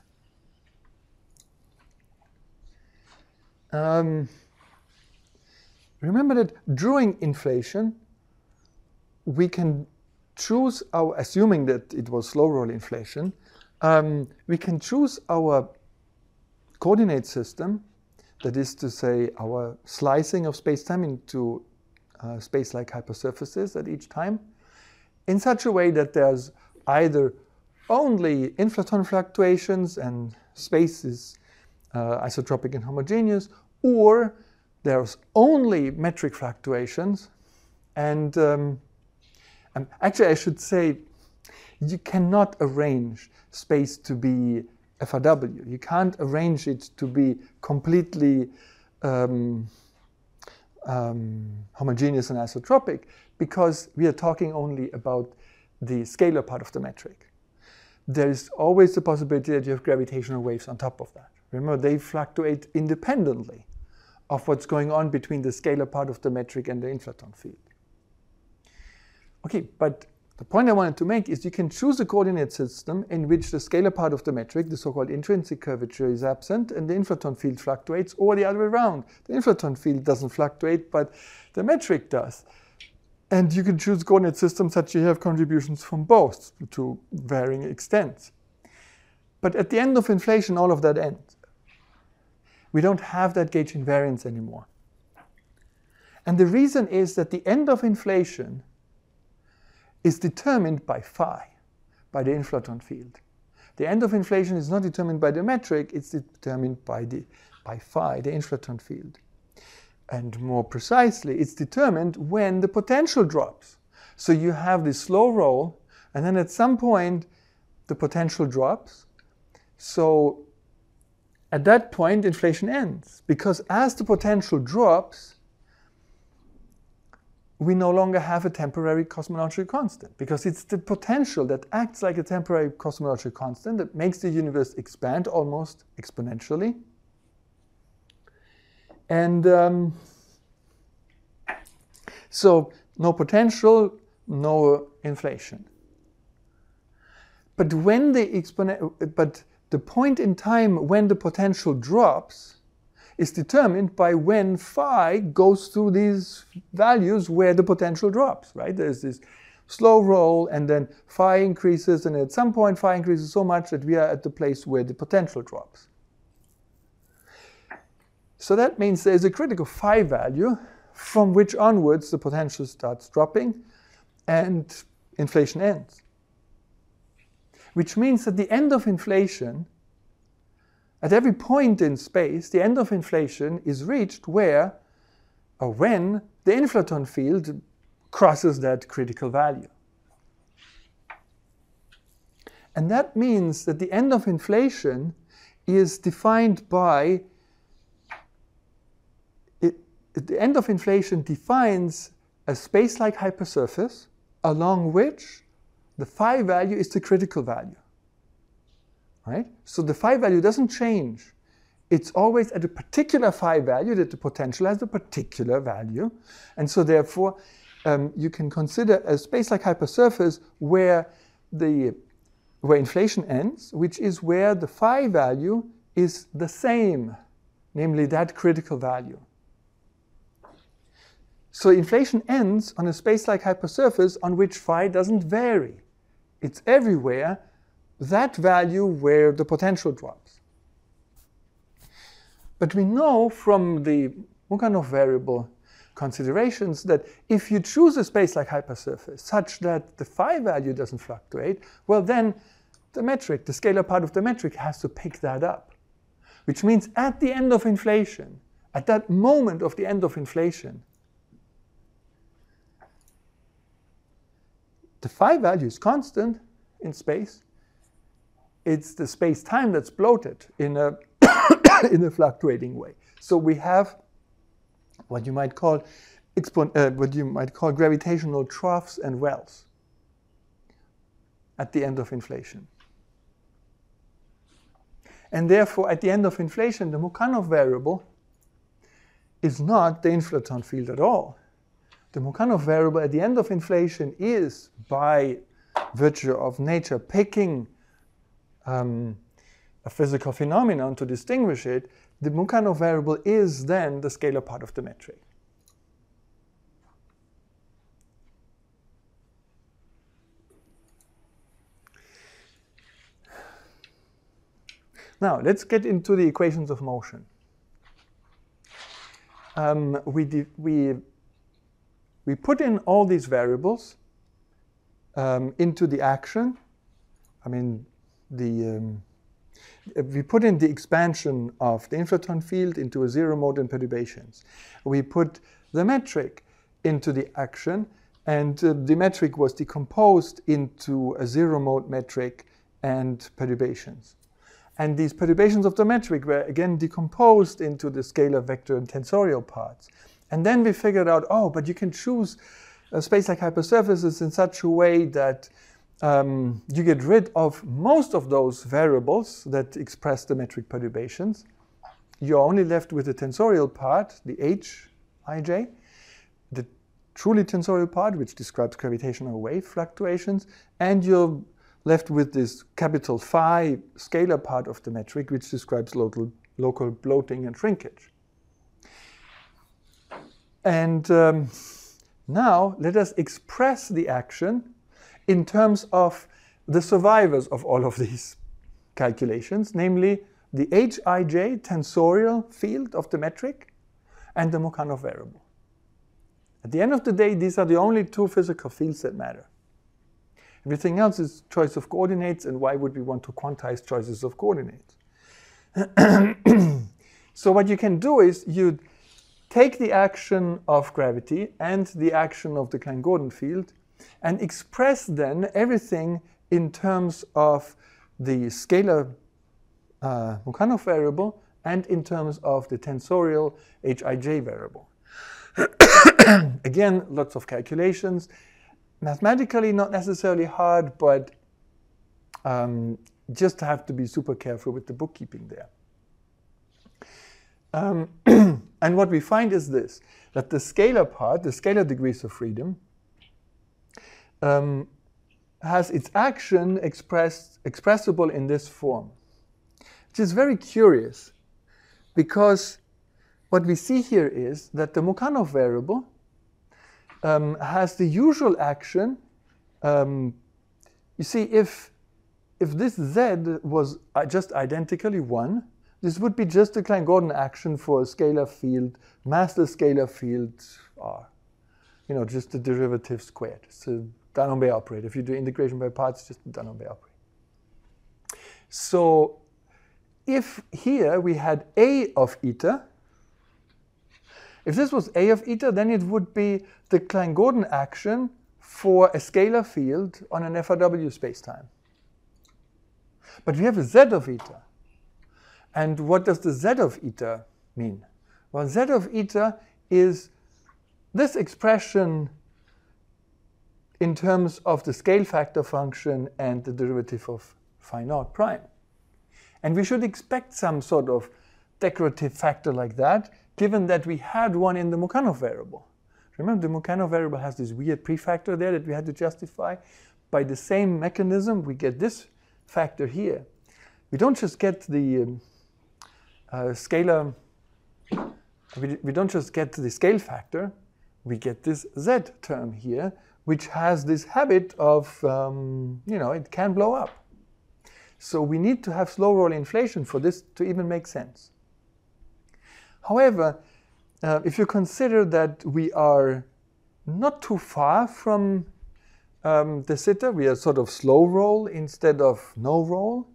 A: Remember that during inflation, we can choose our, assuming that it was slow roll inflation, we can choose our coordinate system, that is to say our slicing of space-time into space-like hypersurfaces at each time, in such a way that there's either only inflaton fluctuations and space is isotropic and homogeneous, or there's only metric fluctuations. And actually, I should say, you cannot arrange space to be FRW. You can't arrange it to be completely homogeneous and isotropic, because we are talking only about the scalar part of the metric. There is always the possibility that you have gravitational waves on top of that. Remember, they fluctuate independently of what's going on between the scalar part of the metric and the inflaton field. Okay, but the point I wanted to make is you can choose a coordinate system in which the scalar part of the metric, the so-called intrinsic curvature, is absent and the inflaton field fluctuates, or the other way around. The inflaton field doesn't fluctuate, but the metric does. And you can choose coordinate systems such that you have contributions from both to varying extents. But at the end of inflation, all of that ends. We don't have that gauge invariance anymore. And the reason is that the end of inflation is determined by phi, by the inflaton field. The end of inflation is not determined by the metric, it's determined by phi, the inflaton field. And more precisely, it's determined when the potential drops. So you have this slow roll, and then at some point, the potential drops. So at that point, inflation ends. Because as the potential drops, we no longer have a temporary cosmological constant, because it's the potential that acts like a temporary cosmological constant that makes the universe expand almost exponentially. And so no potential, no inflation. But when the point in time when the potential drops is determined by when phi goes through these values where the potential drops, right? There's this slow roll, and then phi increases, and at some point phi increases so much that we are at the place where the potential drops. So that means there's a critical phi value from which onwards the potential starts dropping and inflation ends. Which means that the end of inflation, at every point in space, the end of inflation is reached where or when the inflaton field crosses that critical value. And that means that the end of inflation is defined by the end of inflation defines a space-like hypersurface along which the phi value is the critical value. Right? So the phi value doesn't change. It's always at a particular phi value that the potential has a particular value. And so therefore, you can consider a space-like hypersurface where inflation ends, which is where the phi value is the same, namely that critical value. So inflation ends on a space-like hypersurface on which phi doesn't vary. It's everywhere that value where the potential drops. But we know from the Mukhanov variable considerations that if you choose a space-like hypersurface such that the phi value doesn't fluctuate, well then the metric, the scalar part of the metric, has to pick that up. Which means at the end of inflation, at that moment of the end of inflation, the phi value is constant in space. It's the space-time that's bloated in a, in a fluctuating way. So we have what you might call gravitational troughs and wells at the end of inflation. And therefore, at the end of inflation, the Mukhanov variable is not the inflaton field at all. The Mukhanov variable at the end of inflation is, by virtue of nature picking a physical phenomenon to distinguish it, the Mukhanov variable is then the scalar part of the metric. Now, let's get into the equations of motion. We put in all these variables into the action. I mean, we put in the expansion of the inflaton field into a zero mode and perturbations. We put the metric into the action, and the metric was decomposed into a zero mode metric and perturbations. And these perturbations of the metric were again decomposed into the scalar, vector, and tensorial parts. And then we figured out, oh, but you can choose space-like hypersurfaces in such a way that you get rid of most of those variables that express the metric perturbations. You're only left with the tensorial part, the Hij, the truly tensorial part, which describes gravitational wave fluctuations, and you're left with this capital phi scalar part of the metric, which describes local bloating and shrinkage. And now let us express the action in terms of the survivors of all of these calculations, namely the Hij tensorial field of the metric and the Mukhanov variable. At the end of the day, these are the only two physical fields that matter. Everything else is choice of coordinates, and why would we want to quantize choices of coordinates? So what you can do is you take the action of gravity and the action of the Klein-Gordon field and express then everything in terms of the scalar Mukhanov variable and in terms of the tensorial Hij variable. Again, lots of calculations. Mathematically, not necessarily hard, but just have to be super careful with the bookkeeping there. And what we find is this, that the scalar part, the scalar degrees of freedom, has its action expressible in this form, which is very curious, because what we see here is that the Mukhanov variable has the usual action. You see, if this z was just identically 1, this would be just a Klein-Gordon action for a scalar field, massless scalar field R. You know, just the derivative squared. It's a D'Alembert operator. If you do integration by parts, it's just a D'Alembert operator. So if here we had A of eta, if this was A of eta, then it would be the Klein-Gordon action for a scalar field on an FRW spacetime. But we have a Z of eta. And what does the Z of eta mean? Well, Z of eta is this expression in terms of the scale factor function and the derivative of phi naught prime. And we should expect some sort of decorative factor like that, given that we had one in the Mukhanov variable. Remember, the Mukhanov variable has this weird prefactor there that we had to justify. By the same mechanism, we get this factor here. We don't just get the scalar, we don't just get the scale factor, we get this Z term here, which has this habit of, it can blow up. So we need to have slow roll inflation for this to even make sense. However, if you consider that we are not too far from de Sitter, we are sort of slow roll instead of no roll,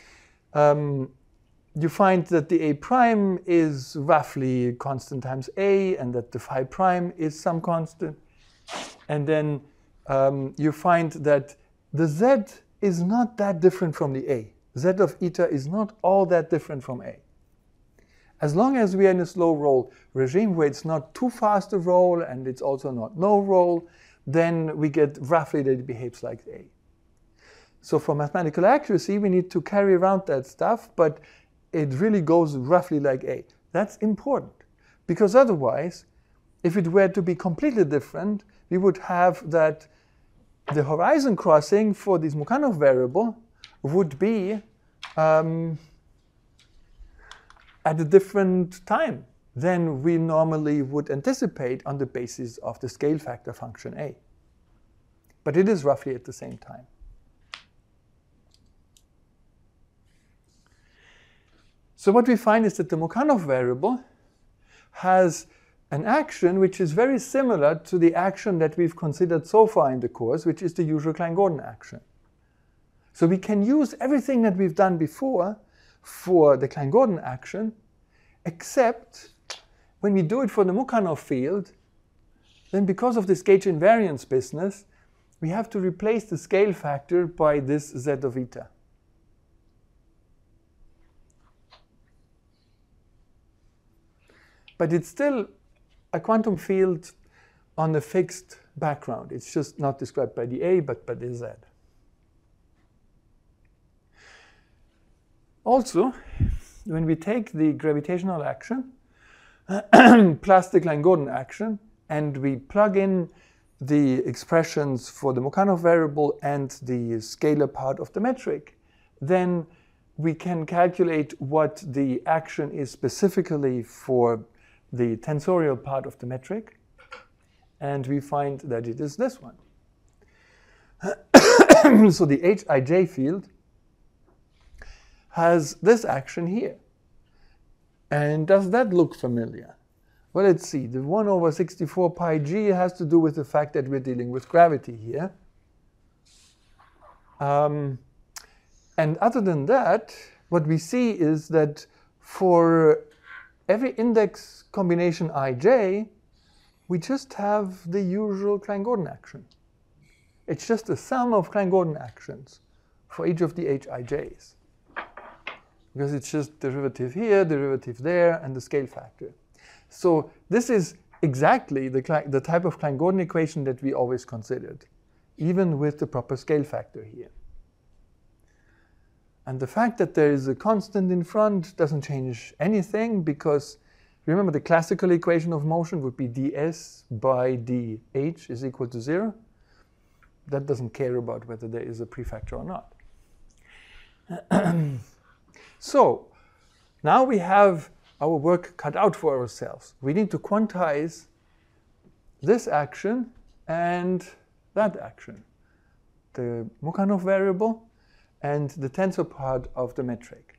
A: you find that the A prime is roughly constant times A, and that the phi prime is some constant. And then you find that the Z is not that different from the A. Z of eta is not all that different from A. As long as we are in a slow roll regime where it's not too fast a roll and it's also not no roll, then we get roughly that it behaves like A. So for mathematical accuracy, we need to carry around that stuff, but it really goes roughly like A. That's important, because otherwise, if it were to be completely different, we would have that the horizon crossing for this Mukhanov variable would be at a different time than we normally would anticipate on the basis of the scale factor function A. But it is roughly at the same time. So what we find is that the Mukhanov variable has an action which is very similar to the action that we've considered so far in the course, which is the usual Klein-Gordon action. So we can use everything that we've done before for the Klein-Gordon action, except when we do it for the Mukhanov field, then because of this gauge invariance business, we have to replace the scale factor by this Z of eta. But it's still a quantum field on a fixed background. It's just not described by the A, but by the Z. Also, when we take the gravitational action plus the Klein-Gordon action, and we plug in the expressions for the Mukhanov variable and the scalar part of the metric, then we can calculate what the action is specifically for the tensorial part of the metric, and we find that it is this one. So the Hij field has this action here. And does that look familiar? Well, let's see. The 1 over 64 pi g has to do with the fact that we're dealing with gravity here. And other than that, what we see is that for every index combination ij, we just have the usual Klein-Gordon action. It's just a sum of Klein-Gordon actions for each of the Hij's. Because it's just derivative here, derivative there, and the scale factor. So this is exactly the type of Klein-Gordon equation that we always considered, even with the proper scale factor here. And the fact that there is a constant in front doesn't change anything, because remember the classical equation of motion would be ds by dh is equal to 0. That doesn't care about whether there is a prefactor or not. So now we have our work cut out for ourselves. We need to quantize this action and that action, the Mukhanov variable and the tensor part of the metric.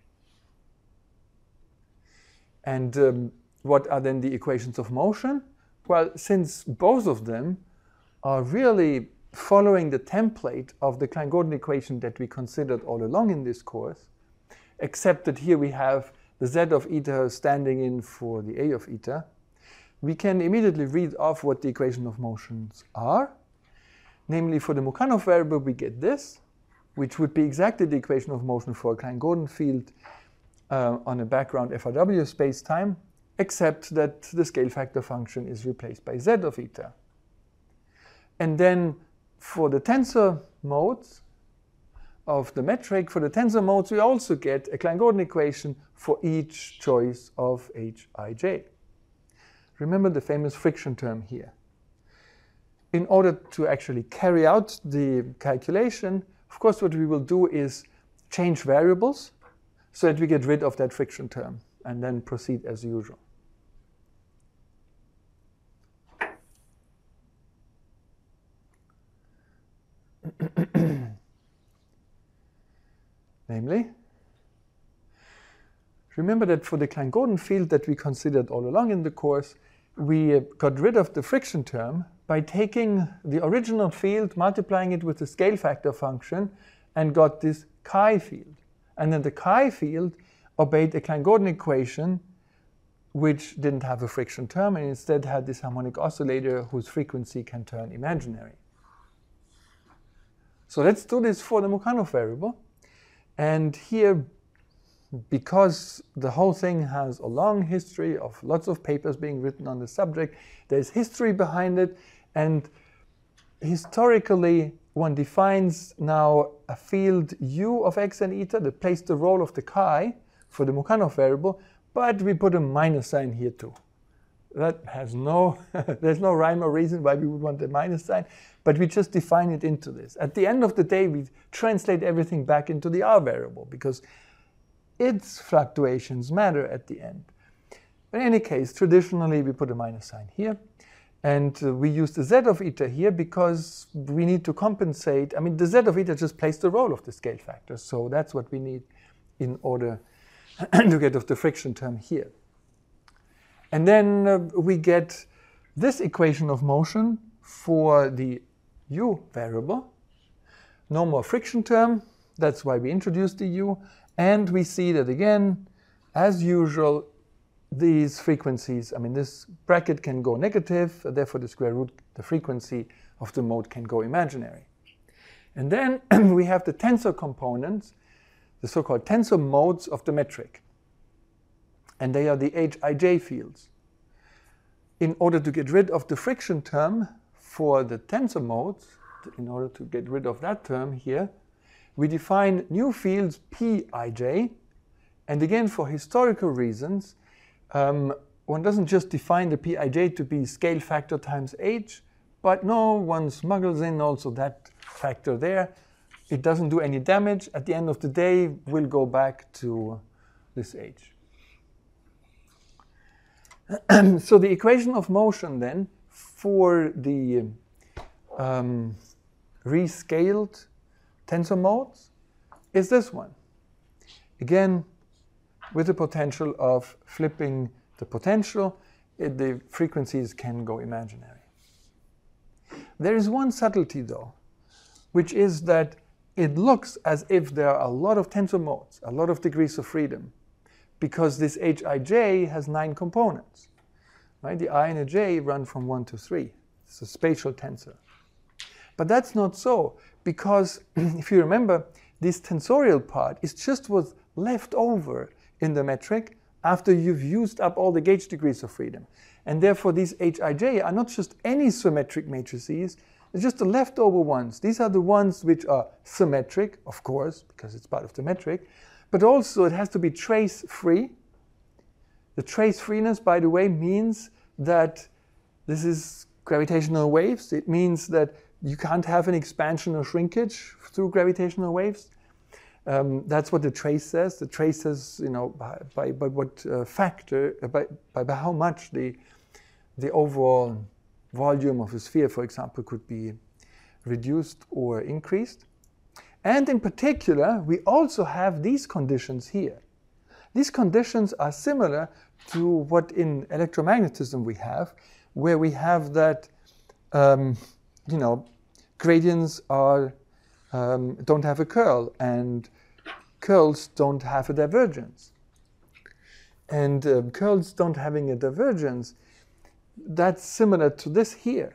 A: And what are then the equations of motion? Well, since both of them are really following the template of the Klein-Gordon equation that we considered all along in this course, except that here we have the Z of eta standing in for the A of eta, we can immediately read off what the equation of motions are. Namely, for the Mukhanov variable, we get this, which would be exactly the equation of motion for a Klein-Gordon field on a background FRW space-time, except that the scale factor function is replaced by Z of eta. And then for the tensor modes of the metric, for the tensor modes, we also get a Klein-Gordon equation for each choice of Hij. Remember the famous friction term here. In order to actually carry out the calculation, of course, what we will do is change variables so that we get rid of that friction term and then proceed as usual. Namely, remember that for the Klein-Gordon field that we considered all along in the course, we got rid of the friction term by taking the original field, multiplying it with the scale factor function, and got this chi field. And then the chi field obeyed a Klein-Gordon equation which didn't have a friction term and instead had this harmonic oscillator whose frequency can turn imaginary. So let's do this for the Mukhanov variable. And here, because the whole thing has a long history of lots of papers being written on the subject, there's history behind it, and historically one defines now a field u of x and eta that plays the role of the chi for the Mukhanov variable, but we put a minus sign here too. That has no, there's no rhyme or reason why we would want a minus sign, but we just define it into this. At the end of the day, we translate everything back into the R variable because its fluctuations matter at the end. In any case, traditionally we put a minus sign here, and we use the z of eta here because we need to compensate. I mean, the z of eta just plays the role of the scale factor, so that's what we need in order to get of the friction term here. And then we get this equation of motion for the u variable. No more friction term, that's why we introduced the u. And we see that again, as usual, these frequencies, I mean, this bracket can go negative, therefore the square root, the frequency of the mode can go imaginary. And then we have the tensor components, the so-called tensor modes of the metric. And they are the Hij fields. In order to get rid of the friction term for the tensor modes, in order to get rid of that term here, we define new fields Pij, and again for historical reasons, one doesn't just define the Pij to be scale factor times h, but no, one smuggles in also that factor there. It doesn't do any damage. At the end of the day, we'll go back to this h. So the equation of motion then for the rescaled tensor modes is this one. Again, with the potential of flipping the potential, the frequencies can go imaginary. There is one subtlety though, which is that it looks as if there are a lot of tensor modes, a lot of degrees of freedom, because this Hij has 9 components. Right? The I and the j run from 1 to 3. It's a spatial tensor. But that's not so, because if you remember, this tensorial part is just what's left over in the metric after you've used up all the gauge degrees of freedom. And therefore these Hij are not just any symmetric matrices, it's just the leftover ones. These are the ones which are symmetric, of course, because it's part of the metric, but also it has to be trace-free. The trace-freeness, by the way, means that this is gravitational waves. It means that you can't have an expansion or shrinkage through gravitational waves. That's what the trace says. The trace says, you know, by what factor, by how much the overall volume of a sphere, for example, could be reduced or increased. And in particular, we also have these conditions here. These conditions are similar to what in electromagnetism we have, where we have that, you know, gradients are, don't have a curl, and curls don't have a divergence. And curls don't having a divergence, that's similar to this here.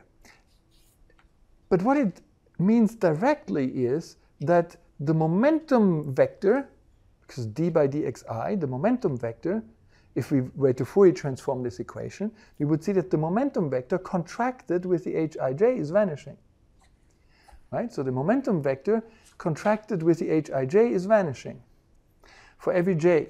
A: But what it means directly is that the momentum vector, because d by dxi, the momentum vector, if we were to Fourier transform this equation, we would see that the momentum vector contracted with the Hij is vanishing. Right? So the momentum vector contracted with the Hij is vanishing for every j.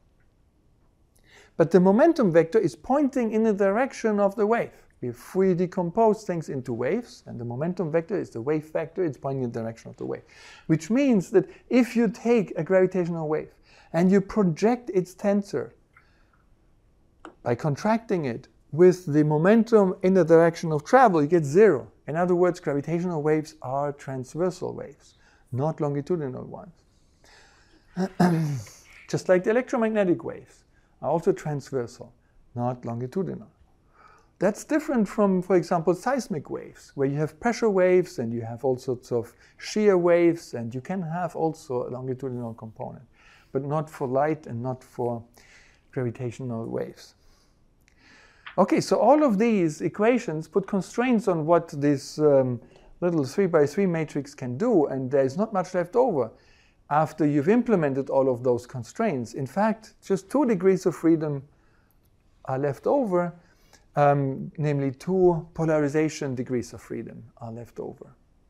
A: But the momentum vector is pointing in the direction of the wave. If we decompose things into waves, and the momentum vector is the wave vector, it's pointing in the direction of the wave. Which means that if you take a gravitational wave and you project its tensor by contracting it with the momentum in the direction of travel, you get 0. In other words, gravitational waves are transversal waves, not longitudinal ones. Just like the electromagnetic waves are also transversal, not longitudinal. That's different from, for example, seismic waves, where you have pressure waves and you have all sorts of shear waves, and you can have also a longitudinal component, but not for light and not for gravitational waves. Okay, so all of these equations put constraints on what this little 3x3 matrix can do, and there's not much left over after you've implemented all of those constraints. In fact, just 2 degrees of freedom are left over, namely 2 polarization degrees of freedom are left over.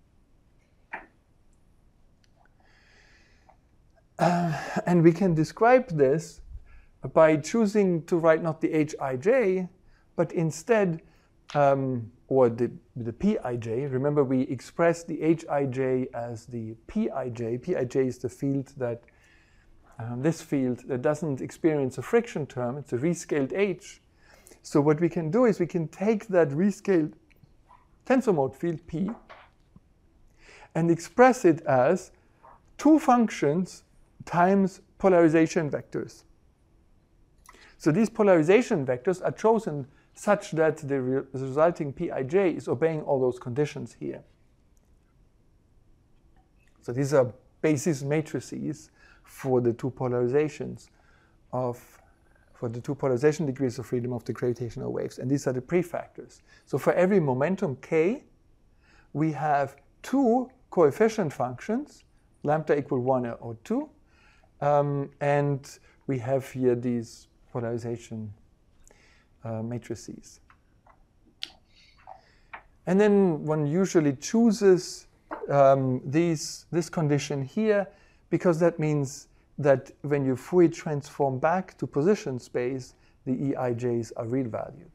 A: And we can describe this by choosing to write not the Hij, but instead, or the Pij. Remember, we expressed the Hij as the Pij. Pij is the field that, this field that doesn't experience a friction term. It's a rescaled H. So what we can do is we can take that rescaled tensor mode field P and express it as 2 functions times polarization vectors. So these polarization vectors are chosen such that the resulting Pij is obeying all those conditions here. So these are basis matrices for the 2 polarizations for the 2 polarization degrees of freedom of the gravitational waves. And these are the prefactors. So for every momentum k, we have 2 coefficient functions, lambda equal 1 or 2. And we have here these polarization matrices. And then one usually chooses this condition here, because that means that when you Fourier transform back to position space, the Eij's are real valued.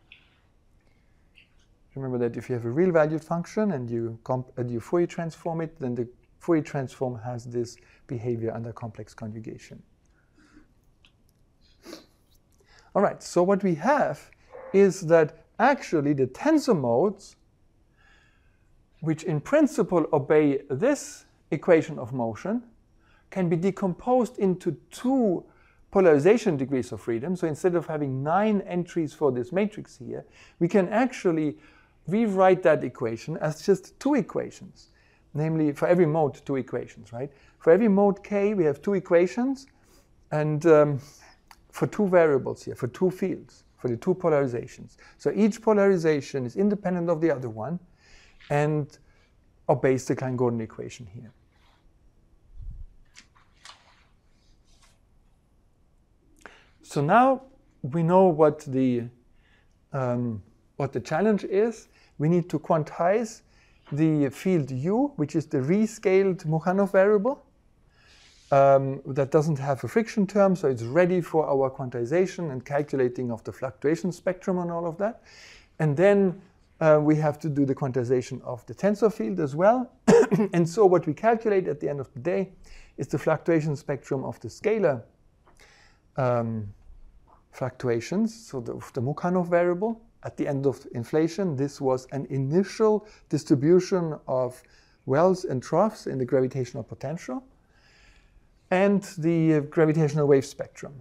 A: Remember that if you have a real valued function and you Fourier transform it, then the Fourier transform has this behavior under complex conjugation. All right, so what we have is that actually the tensor modes, which in principle obey this equation of motion, can be decomposed into 2 polarization degrees of freedom. So instead of having 9 entries for this matrix here, we can actually rewrite that equation as just 2 equations. Namely, for every mode, 2 equations, right? For every mode k, we have 2 equations, and for 2 variables here, for 2 fields, for the 2 polarizations. So each polarization is independent of the other one and obeys the Klein-Gordon equation here. So now we know what the challenge is. We need to quantize the field U, which is the rescaled Mukhanov variable that doesn't have a friction term, so it's ready for our quantization and calculating of the fluctuation spectrum and all of that. And then we have to do the quantization of the tensor field as well. And so what we calculate at the end of the day is the fluctuation spectrum of the scalar fluctuations, so the Mukhanov variable. At the end of inflation, this was an initial distribution of wells and troughs in the gravitational potential, and the gravitational wave spectrum.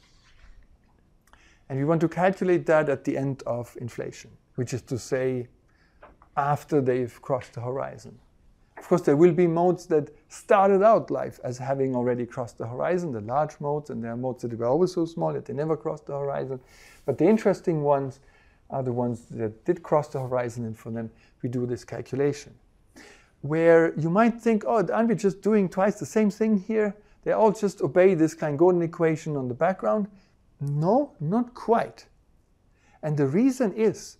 A: And we want to calculate that at the end of inflation, which is to say after they've crossed the horizon. Of course, there will be modes that started out life as having already crossed the horizon, the large modes, and there are modes that were always so small that they never crossed the horizon. But the interesting ones are the ones that did cross the horizon, and for them we do this calculation. Where you might think, oh, aren't we just doing twice the same thing here? They all just obey this Klein-Gordon equation on the background. No, not quite. And the reason is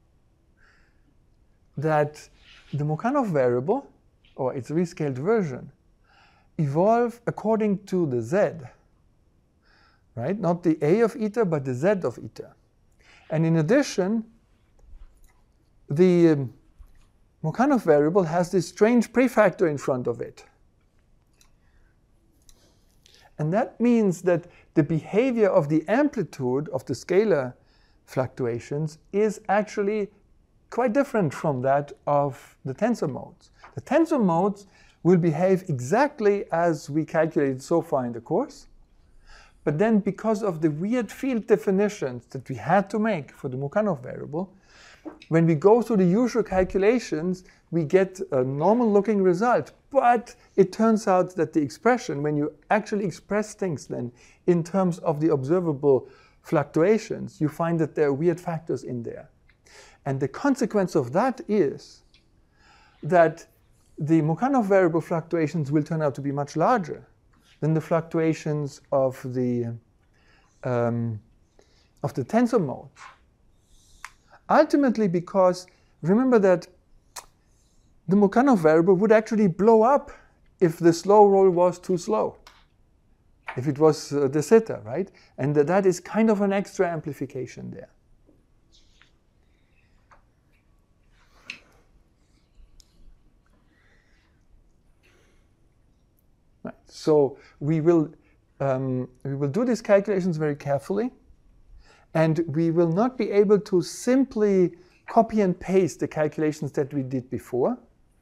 A: that the Mukhanov variable, or its rescaled version, evolve according to the z, right? Not the a of eta, but the z of eta. And in addition, the Mukhanov variable has this strange prefactor in front of it. And that means that the behavior of the amplitude of the scalar fluctuations is actually quite different from that of the tensor modes. The tensor modes will behave exactly as we calculated so far in the course. But then because of the weird field definitions that we had to make for the Mukhanov variable, when we go through the usual calculations, we get a normal looking result. But it turns out that the expression, when you actually express things then in terms of the observable fluctuations, you find that there are weird factors in there. And the consequence of that is that the Mukhanov variable fluctuations will turn out to be much larger than the fluctuations of the tensor modes. Ultimately, because remember that the Mukhanov variable would actually blow up if the slow roll was too slow, if it was de Sitter, right? And that is kind of an extra amplification there. Right. So we will do these calculations very carefully, and we will not be able to simply copy and paste the calculations that we did before.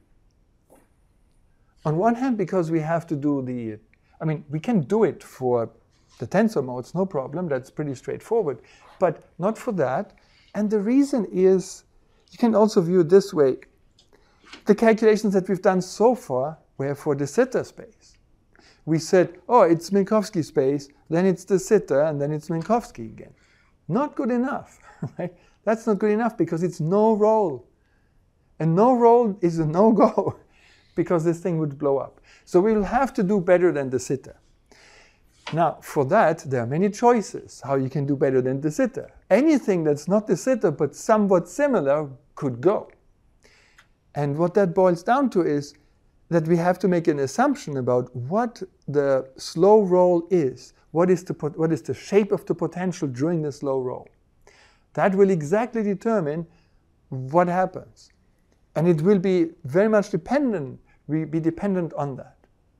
A: On one hand, because we have to do we can do it for the tensor modes, no problem, that's pretty straightforward, but not for that. And the reason is, you can also view it this way. The calculations that we've done so far were for the de Sitter space. We said, oh, it's Minkowski space, then it's de Sitter, and then it's Minkowski again. Not good enough, right? That's not good enough because it's no roll. And no roll is a no-go because this thing would blow up. So we will have to do better than de Sitter. Now, for that, there are many choices how you can do better than de Sitter. Anything that's not de Sitter but somewhat similar could go. And what that boils down to is that we have to make an assumption about what the slow roll is. What is the shape of the potential during the slow roll? That will exactly determine what happens. And it will be very much dependent on that.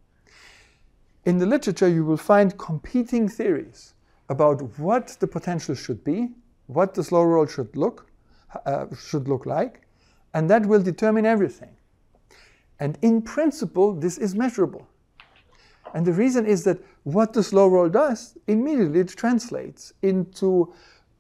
A: In the literature, you will find competing theories about what the potential should be, what the slow roll should look like, and that will determine everything. And in principle, this is measurable. And the reason is that what the slow roll does, immediately it translates into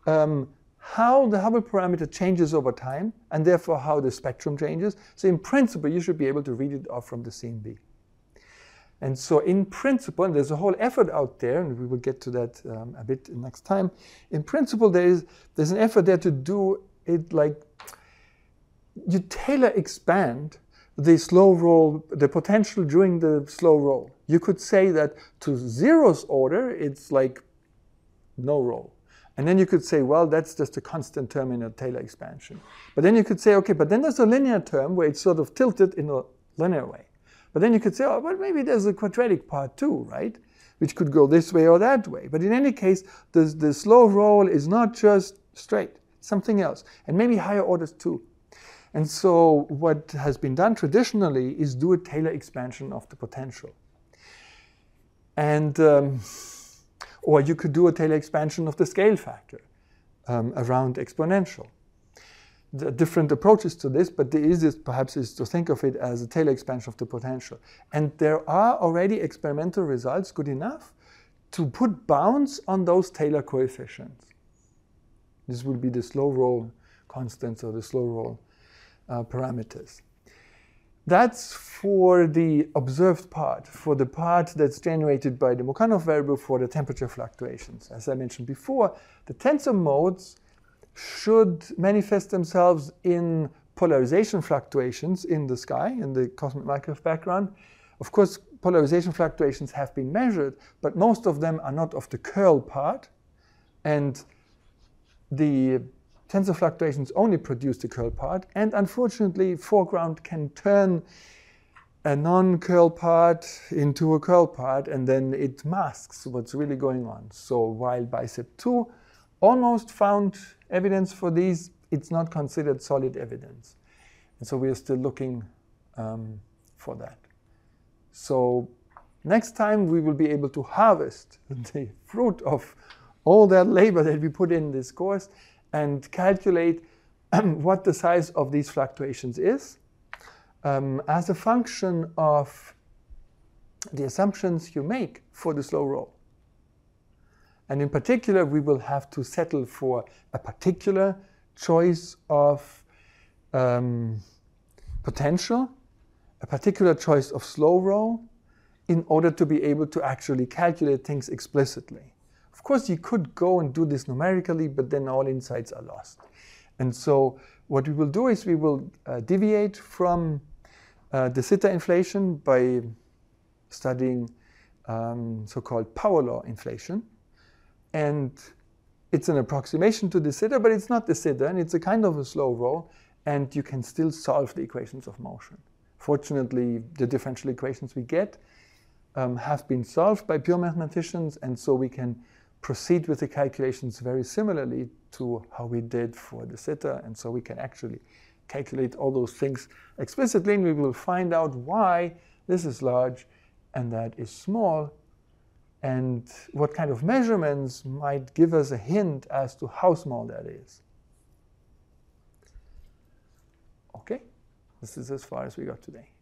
A: how the Hubble parameter changes over time, and therefore how the spectrum changes. So in principle, you should be able to read it off from the CMB. And so in principle, and there's a whole effort out there, and we will get to that a bit next time. In principle, there's an effort there to do it like you Taylor expand the slow roll, the potential during the slow roll. You could say that to zeroth order, it's like no roll. And then you could say, well, that's just a constant term in a Taylor expansion. But then you could say, okay, but then there's a linear term where it's sort of tilted in a linear way. But then you could say, oh, but maybe there's a quadratic part too, right? Which could go this way or that way. But in any case, the slow roll is not just straight, something else. And maybe higher orders too. And so what has been done traditionally is do a Taylor expansion of the potential. And, or you could do a Taylor expansion of the scale factor around exponential. There are different approaches to this, but the easiest perhaps is to think of it as a Taylor expansion of the potential. And there are already experimental results good enough to put bounds on those Taylor coefficients. This will be the slow roll constants or the slow roll parameters. That's for the observed part, for the part that's generated by the Mukhanov variable for the temperature fluctuations. As I mentioned before, the tensor modes should manifest themselves in polarization fluctuations in the sky, in the cosmic microwave background. Of course, polarization fluctuations have been measured, but most of them are not of the curl part, and the tensor fluctuations only produce the curl part, and unfortunately, foreground can turn a non-curl part into a curl part, and then it masks what's really going on. So while BICEP2 almost found evidence for these, it's not considered solid evidence. And so we are still looking for that. So next time we will be able to harvest the fruit of all that labor that we put in this course and calculate what the size of these fluctuations is. as a function of the assumptions you make for the slow roll. And in particular, we will have to settle for a particular choice of potential, a particular choice of slow roll, in order to be able to actually calculate things explicitly. Of course, you could go and do this numerically, but then all insights are lost. And so what we will do is we will deviate from de Sitter inflation by studying so-called power law inflation. And it's an approximation to de Sitter, but it's not de Sitter, and it's a kind of a slow roll, and you can still solve the equations of motion. Fortunately, the differential equations we get have been solved by pure mathematicians, and so we can proceed with the calculations very similarly to how we did for de Sitter, and so we can actually calculate all those things explicitly, and we will find out why this is large and that is small, and what kind of measurements might give us a hint as to how small that is. Okay, this is as far as we got today.